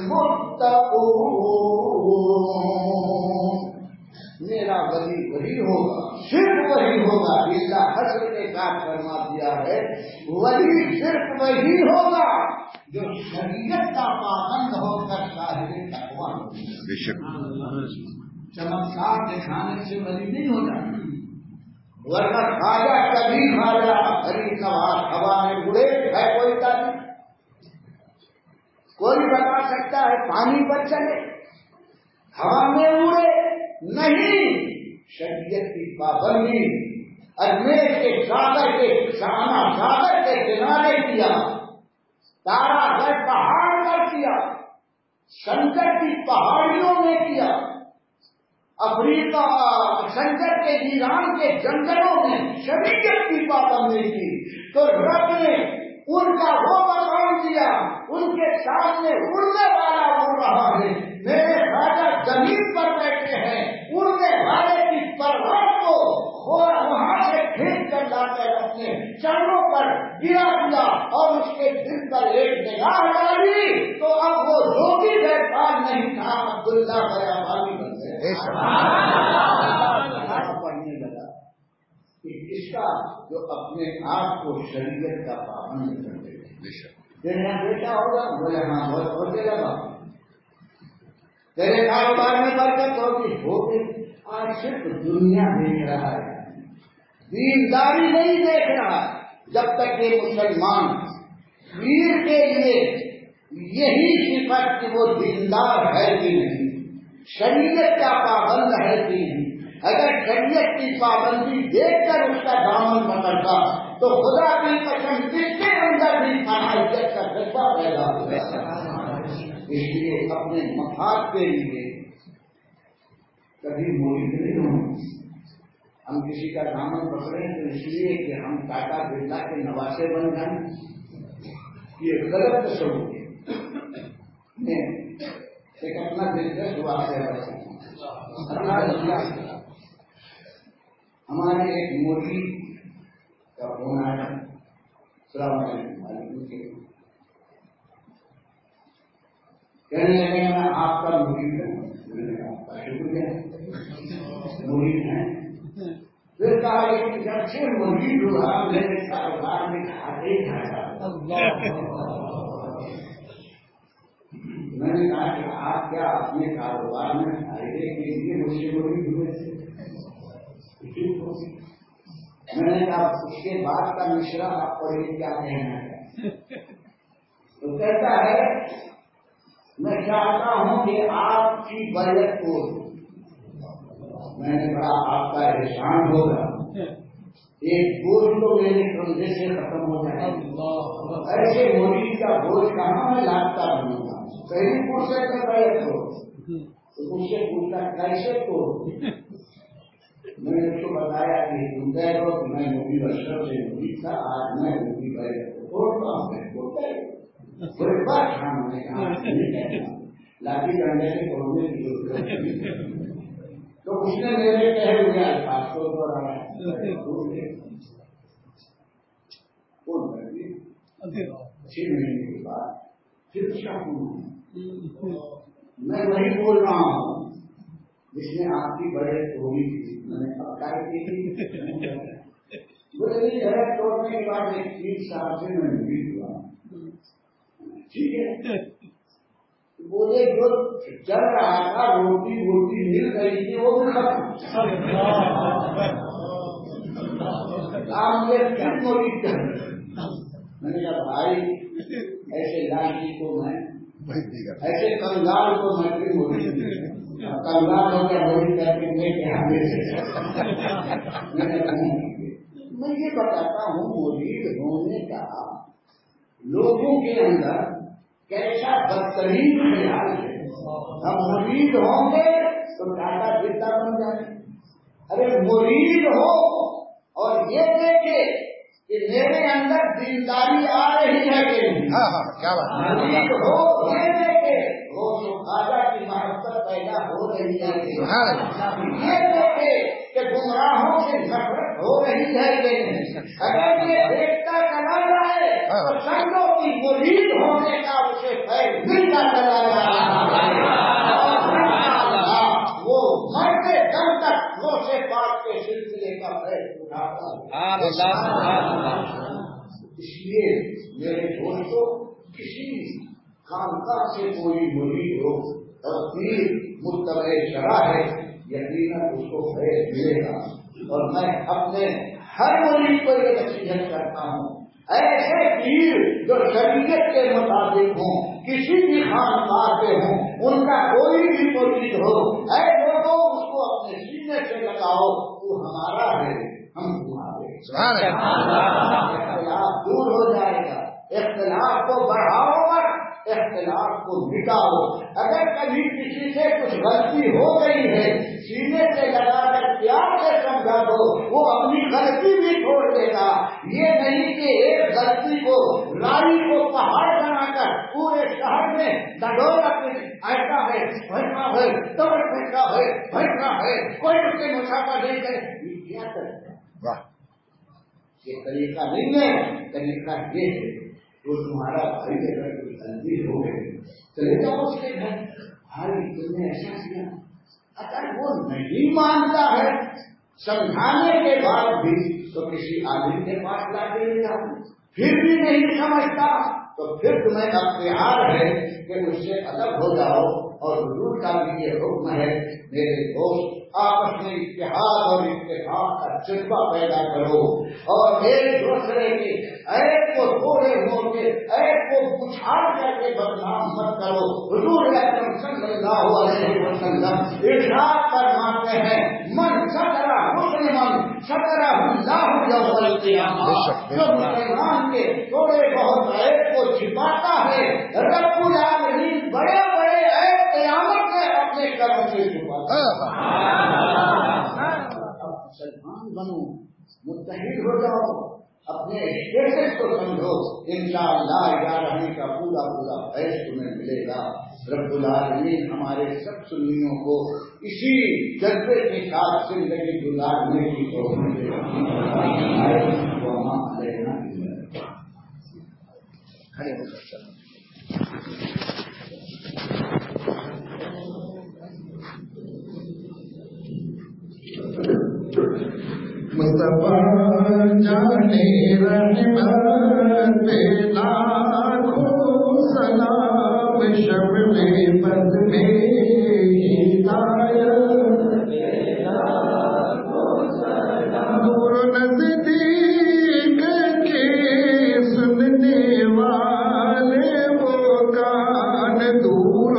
المتقون، میرا ولی وہی ہوگا، صرف وہی ہوگا، اللہ حسر کے ساتھ فرما دیا ہے ولی صرف وہی ہوگا جو شریعت کا پابند ہو کر صاحب تقویٰ ہو۔ بے شک چمتکار دکھانے سے ولی نہیں ہوتا، ورنہ خواجہ کبھی خواجہ ہری سوار ہوا میں اڑے ہے کوئی تعلیم؟ کوئی بتا سکتا ہے پانی پر چلے ہوا میں اڑے؟ نہیں، شریعت کی پابندی اجمیر کے ساگر کے شانہ ساگر کے کنارے کیا، تارا گڑھ پہاڑ پر کیا، شنکر کی پہاڑیوں میں کیا، افریقہ شنکر کے ایران کے جنگلوں میں شریعت کی پابندی کی تو رب نے ان کا وہ مقام دیا، ان کے سامنے اڑنے والا اڑ رہا ہے، میرے راجا زمین پر بیٹھے ہیں، اڑنے والے کی پرواز کو وہاں سے کھینچ کر لا کر اپنے چرنوں پر گرا دیا اور اس کے دل پر ایک نگاہ ڈالی تو اب وہ روگی بیٹھار نہیں تھا، عبداللہ بیابانی بن گئے۔ پڑھنے لگا کہ اس کا جو اپنے آپ کو شریعت کا پابند کر دے، تیرے یہاں بیٹا ہوگا، بولے ہاں بہت ہوتے لگا، تیرے کاروبار میں برکت ہوگی، ہوگی۔ آج صرف دنیا دیکھ رہا ہے، دینداری نہیں دیکھ رہا۔ جب تک یہ مسلمان پیر کے لیے یہی صفت کہ وہ دیندار ہے کہ نہیں، شریعت کا پابند ہے کہ نہیں، اگر شریعت کی پابندی دیکھ کر اس کا دامن پکڑتا تو خدا کی قسم جس کے اندر بھی فنائیت کا جذبہ پیدا ہوگا۔ اس لیے اپنے مفاد کے لیے کبھی مرید نہیں ہوں۔ ہم کسی کا دامن پکڑیں تو اس لیے کہ ہم ٹاٹا برلا کے نواسے بن جائیں، یہ غلط تصور ہے۔ ایک اپنا دلچسپ واقعہ ہے، ہمارے ایک مرید کا فون آیا، السلام علیکم، کہنے لگے میں آپ کا مرید ہوں، آپ کا شکریہ مرید ہیں۔ پھر کہا لیکن جب سے مرید ہوا میرے کاروبار میں کھاتے کھاتا، میں نے کہا کہ آپ کیا اپنے کاروبار میں فائدے کے لیے مجھ سے مرید ہوئے تھے؟ میں نے کہا اس کے بعد کا مشرا آپ کو یہ کیا کہنا ہے؟ تو کہتا ہے میں چاہتا ہوں کہ آپ کی بیعت کو، میں نے کہا آپ کا احسان ہوگا، ایک بوجھ تو میرے کندھے سے ختم ہو جائے، ایسے مرید کا بوجھ کہاں میں لاتا بنوں گا، کہیں پوچھے تو بیعت ہو تو مجھ سے پوچھتا کیسے تو میں نے اس کو بتایا کہ تم کہہ دو کہ میں نبی اشرف سے مرید تھا، آج میں نبی بیعت کو توڑتا ہوں، کوئی بات ہم نے کہا لاٹھی ڈنڈے سے توڑنے کی ضرورت نہیں، تو اس نے میرے کہے ہوئے الفاظ کو دوہرایا، چھ مہینے کے بعد پھر اس کا فون میں وہی بول رہا ہوں جس میں آپ کی بڑے ہوئی تھی. میں نے پکا کی تھی توڑنے کے بعد ایک تین سال سے میں نہیں ہوا. ٹھیک ہے بولے جو چل رہا تھا روٹی روٹی مل رہی تھی وہ بھی ختم. میں نے کہا بھائی ایسے لاٹھی کو میں ایسے کنگال کو میں پھر موڑی کنگال ہو گیا موڑی کر کے میں کیا میں یہ بتاتا ہوں مرید ہونے کا لوگوں کے اندر کیسا بدترین خیال ہے. ہم مرید ہوں گے تو ٹاٹا بڑا بن جائے. ارے مرید ہو اور یہ دیکھے کہ میرے اندر دینداری آ رہی ہے کہ نہیں. مرید ہو یہ دیکھے وہ خواجہ کی محبت پیدا ہو رہی ہے کہ یہ دیکھے کہ گمراہوں سے نفرت ہو رہی ہے کہ نہیں. اگر یہ دیکھتا چلا جائے تو سنگوں کی مرید ہونے کا اسے فیض ملتا چلا جائے. وہ مرتے دم تک وہ سے پاک کے سلسلے کا فیض اٹھاتا. اس لیے میرے دوستوں کسی خانقاہ سے کوئی مرید ہو اور پیر متبع شرع ہے یقیناً اس کو فیض ملے گا. اور میں اپنے ہر مرید کو یہ نصیحت کرتا ہوں ایسے پیر جو شریعت کے مطابق ہوں کسی بھی خانقاہ کے ہوں ان کا کوئی بھی مرید ہو اے لوگوں اس کو اپنے سینے سے لگاؤ تو ہمارا ہے ہم تمہارے. اختلاف دور ہو جائے گا. اختلاف کو بڑھاؤ مت اختلاف کو مٹاؤ. اگر کبھی کسی سے کچھ غلطی ہو گئی ہے سینے سے لگا کر پیار سے سمجھا دو وہ اپنی غلطی بھی چھوڑ دے گا. یہ نہیں کہ ایک غلطی کو رائی کو پہاڑ بنا کر پورے شہر میں ڈڈولا کے ایسا ہے بھٹنا ہے تبر پھینکا ہے بھٹنا ہے کوئی اس سے مسافہ نہیں کرے. یہ کیا کرے گا؟ یہ طریقہ نہیں ہے. طریقہ یہ ہے تو تمہارا بھائی اگر کوئی غلطی ہو گئی چلے جاؤ اس کے گھر بھائی تم نے ایسا کیا. اگر وہ نہیں مانتا ہے سمجھانے کے بعد بھی تو کسی عالم کے پاس لا کے لے جاؤ. پھر بھی نہیں سمجھتا تو پھر تمہیں اختیار ہے کہ اس سے الگ ہو جاؤ. اور حضور کا بھی یہ حکم ہے میرے دوست آپس میں اتحاد اور اتفاق کا جذبہ پیدا کرو اور ایک دوسرے کے عیب کو تھوڑے موڑ کے عیب کو پچھاڑ کر کے بدنام مت کرو. حضور اکرم صلی اللہ علیہ وسلم ارشاد فرماتے ہیں من ستر مسلمان سترہ اللہ یوم القیامہ. جو مسلمان کے تھوڑے بہت عیب کو چھپاتا ہے رب العالمین بڑے بڑے عیب قیامت میں اپنے کرم سے چھپاتا ہے. مسلمان بنو متحد ہو جاؤ اپنے اسٹیٹس کو سمجھو انشاءاللہ گیارہویں کا پورا پورا فیض تمہیں ملے گا. رب العالمین ہمارے سب سنیوں کو اسی جذبے کے ساتھ زندگی گزارنے کی توفیق دے. مصطفیٰ جانے رحمت پہ لاکھوں سلام شمل بد میں ہدایت دور نزدیک کے سننے والے وہ کان دور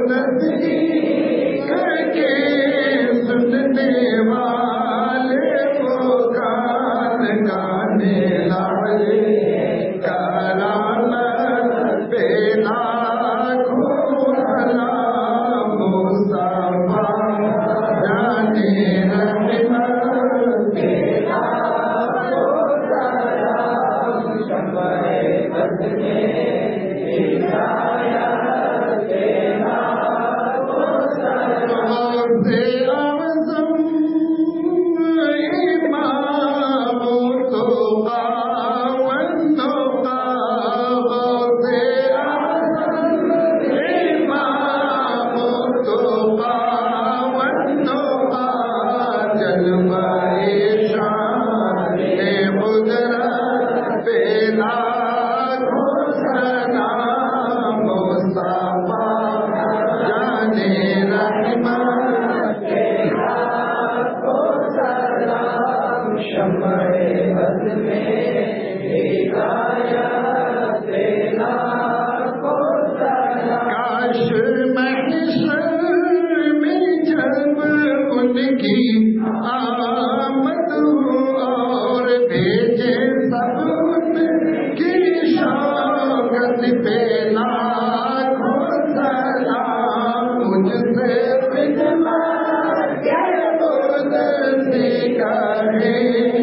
نزدیک کے سننے والے گانے لائے کرامت پہ لاکھوں سلام کی آمد اور بھیجے سب ان کی شوقت پہ لاکھوں سلام مجھ سے بجلا کے درد سے کہے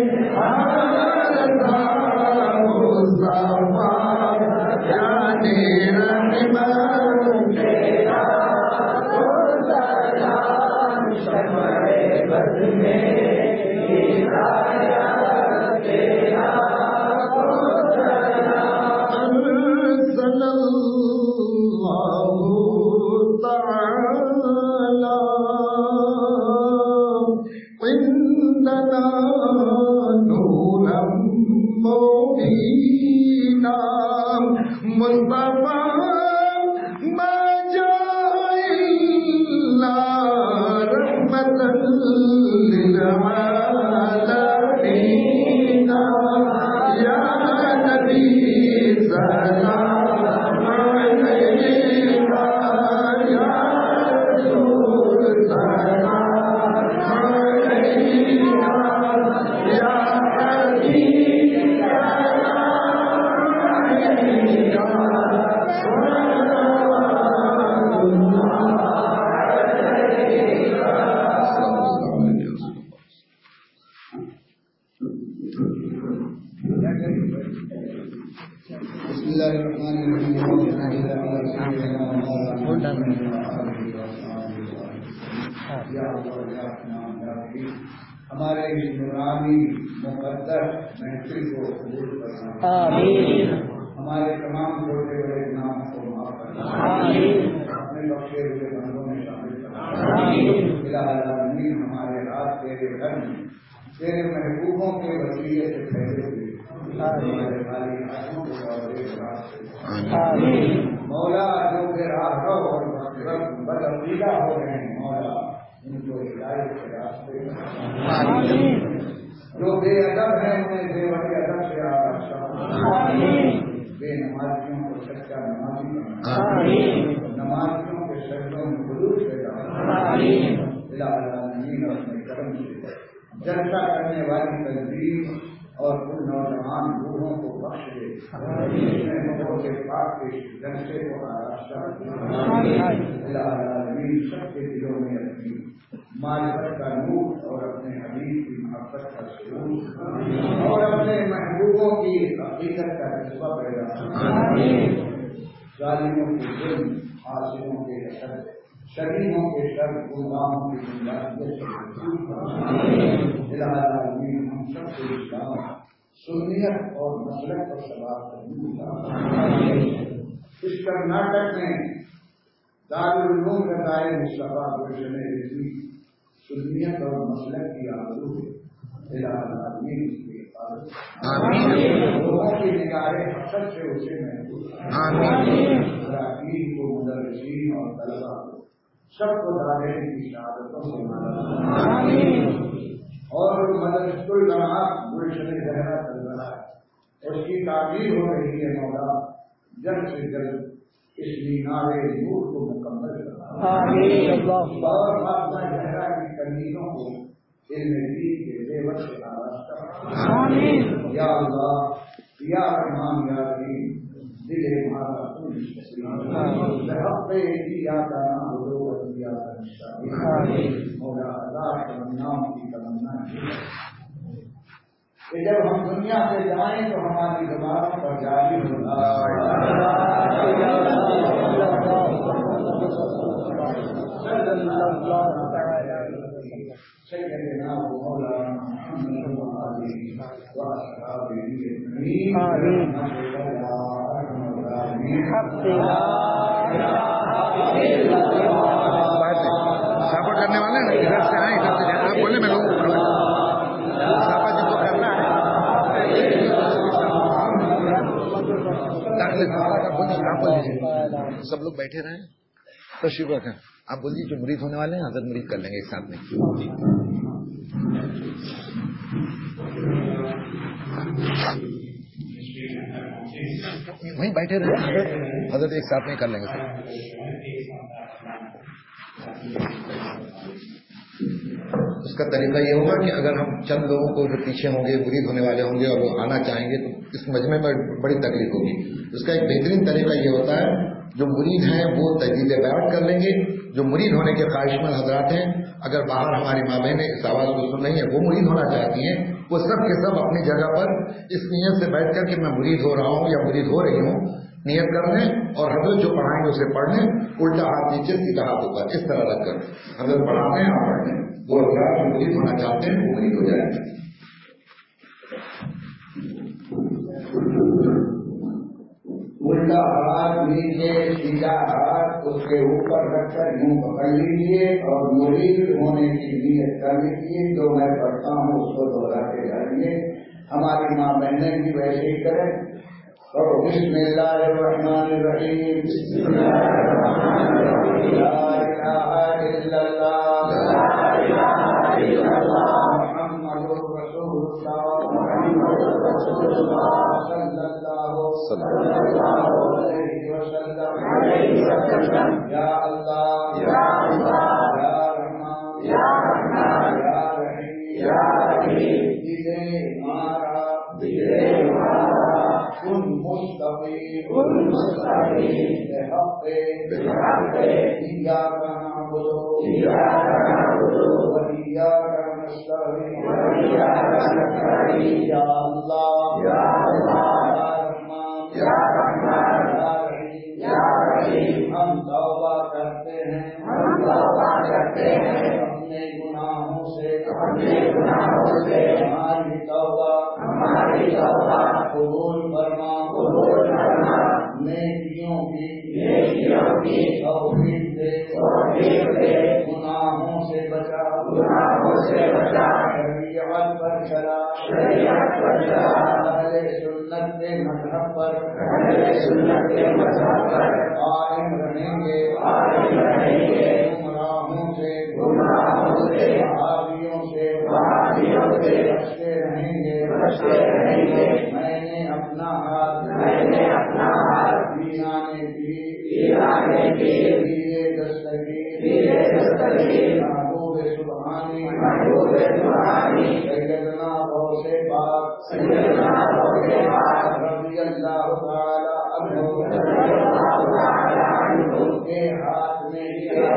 ہمارے اس نورانی مقدس محفل کو قبول کرنا، ہمارے تمام چھوٹے بڑے گناہوں کو معاف کرنا، اپنے بخشے ہوئے بندوں میں شامل کرنا، الہ العالمین ہمارے ہاتھ تیرے گھر میں تیرے محبوبوں کے وسیلے سے پھیلے ہوئے ہمارے خالی ہاتھوں کو مولا جو بے راہ اور بدعقیدہ ہو رہے ہیں مولا ان کو ہدایت کے راستے جو بے ادب ہے انہیں بے وجہ ادب سے آگاہ بے نمازیوں کو سچا نمازی بنا، نمازیوں کے شہروں میں حضور پیدا الہ العالمین اپنے کرم سے جلسہ کرنے والی تنظیم اور ان نوجوان روحوں کو بخش دے، کے پاک کے جلسے کو آراستہ الہ العالمین سب کے دلوں میں اپنی معرفت کا نور اور اپنے حبیب کی محبت کا سرور اور اپنے محبوبوں کی حقیقت کا جذبہ پیدا ظالموں کے ظلم، عاصموں کے حسد، شریفوں کے شر، گمراہوں کی گمراہیت سے الہ العالمین ہم سب کو اسلام، سنیت اور مسلک اور ثواب اس کرناٹک میں دارالعلوم رضائے مصطفیٰ گلشن رضوی سنیت اور مسلک کی آبرو الہ العالمین کی حفاظت، لوگوں کی نگاہیں حسد سے اسے محفوظ، اراکین کو، مدرسین اور طلبا کو سب کو دارین کی شہادتوں سے مالا اور مدرسۃ الجماعت گلشن زہرا چل رہا ہے، اس کی تعمیر ہو رہی ہے مولا جلد سے جلد اس مینار نور کو مکمل کرنا اور فاطمہ زہرا کی تلمیذوں کو علم دین کے زیور سے آراستہ یا اللہ یا رحمان یا رحیم دل ہمارا تم یا کا مولا اللہ تمناؤں کی تمنا کہ جب ہم دنیا سے جائیں تو ہماری زبانوں پر جاری ہوگا سیدنا مولانا محمد وآلہ وأصحابہ اجمعین سپورٹ کرنے والے نا ادھر سے آئے ادھر سے جائیں آپ بولے میں لوگوں کو صحابہ جن کو کرنا ہے سب لوگ بیٹھے رہیں تشریف رکھیں آپ بولیے جو مرید ہونے والے ہیں حضرت مرید کر لیں گے ایک ساتھ میں وہیں بیٹھے رہے حضرت ایک ساتھ میں کر لیں گے اس کا کا طریقہ یہ ہوگا کہ اگر ہم چند لوگوں کو جو پیچھے ہوں گے مرید ہونے والے ہوں گے اور وہ آنا چاہیں گے تو اس مجمع میں بڑی تکلیف ہوگی. اس کا ایک بہترین طریقہ یہ ہوتا ہے جو مرید ہیں وہ تجدید بیعت کر لیں گے. جو مرید ہونے کے خواہشمند حضرات ہیں اگر باہر ہماری ماں بہنیں اس آواز کو سن رہی ہیں وہ مرید ہونا چاہتی ہیں وہ سب کے سب اپنی جگہ پر اس نیت سے بیٹھ کر کہ میں مرید ہو رہا ہوں یا مرید ہو رہی ہوں نیت کر لیں اور حضرت جو پڑھائیں گے اسے پڑھ لیں. الٹا ہاتھ نیچے سیدھا ہاتھ اوپر اس طرح رکھ کر حضرت پڑھاتے ہیں آپ پڑھ لیں. وہ حضرات جو مرید ہونا چاہتے ہیں وہ مرید ہو جائیں گے. الٹا ہاتھ نیچے سیدھا ہاتھ اس کے اوپر رکھ کر یوں پکڑ لیجیے اور مرید ہونے کی نیت کر لیجیے. جو میں پڑھتا ہوں اس کو دوہراتے جائیے. ہماری ماں بہنیں بھی ویسے ہی کریں. اور بسم اللہ الرحمن الرحیم. بسم اللہ الرحمن الرحیم. لا الہ الا اللہ. لا الہ الا اللہ. محمد رسول اللہ. محمد رسول اللہ. صلی اللہ علیہ وسلم. علیہ وسلم. یا اللہ. یا اللہ. یا رحمان. یا رحمان. یا رحیم. یا رحیم. دل ہمارا. دل ہمارا. کن مستقیم. کن مستقیم. بحق. بحق. ایاک نعبد. ایاک نعبد. و ایاک نستعین. و ایاک نستعین. یا اللہ. یا اللہ. یا رحمان. یا رحمان. یا رحیم. یا رحیم. ہم توبہ کرتے ہیں. ہم توبہ کرتے ہیں. اپنے گناہوں سے. اپنے گناہوں سے. ہماری توبہ. ہماری توبہ. قبول فرما. قبول فرما. نیکیوں کی. نیکیوں کی. توفیق دے. توفیق دے. گناہوں سے بچا. گناہوں سے بچا. شریعت پر چلا. شریعت پر چلا. اہل سنت کے مذہب پر. اہل سنت کے مذہب پر. قائم رہیں گے. قائم رہیں گے. گمراہوں سے. گمراہوں سے. وہابیوں سے. وہابیوں سے. بچتے رہیں گے. بچتے رہیں گے. میں نے اپنا ہاتھ. میں نے اپنا ہاتھ. پیرانے کی. پیرانے کی. پیرے دستگیر. پیرے دستگیر. محبوب سبحانی. محبوب سبحانی. سیدنا غوث پاک. سیدنا غوث پاک. رضی اللہ تعالی عنہ. رضی اللہ تعالی عنہ. کے ہاتھ میں دیا.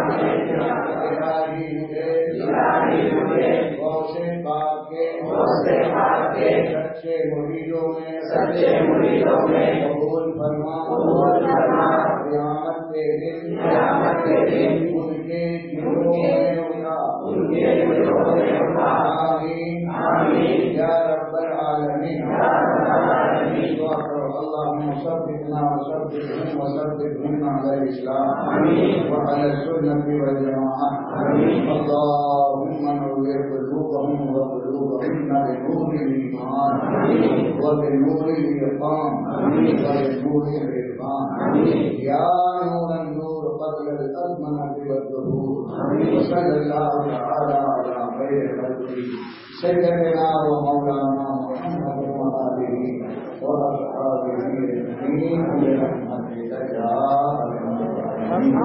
الہی مجھے. الہی مجھے. غوث پاک کے. غوث پاک کے. سچے مریدوں میں. سچے مریدوں میں. قبول فرما. قبول فرما. قیامت کے دن. قیامت کے دن. ان کے گروہ میں اٹھا. ان کے گروہ میں اٹھا. آمین. آمین. یا رب العالمین. یا رب العالمین. دعا کرو. اللہم ثبتنا وثبتهم وثبتهم علی الاسلام. آمین. وعلی السنة والجماعة. آمین. اللہم نور قلوبهم وقلوبهن بنور الایمان. آمین. وبنور الإقام. آمین. وبنور الإقام. آمین. یا نور النور قبل الأزمنة والدهور. آمین. وصلی اللہ تعالی علی خیر خلقه سیدنا و مولانا محمد وآلہ وصحبہ اجمعین برحمتک یا ارحم الراحمین.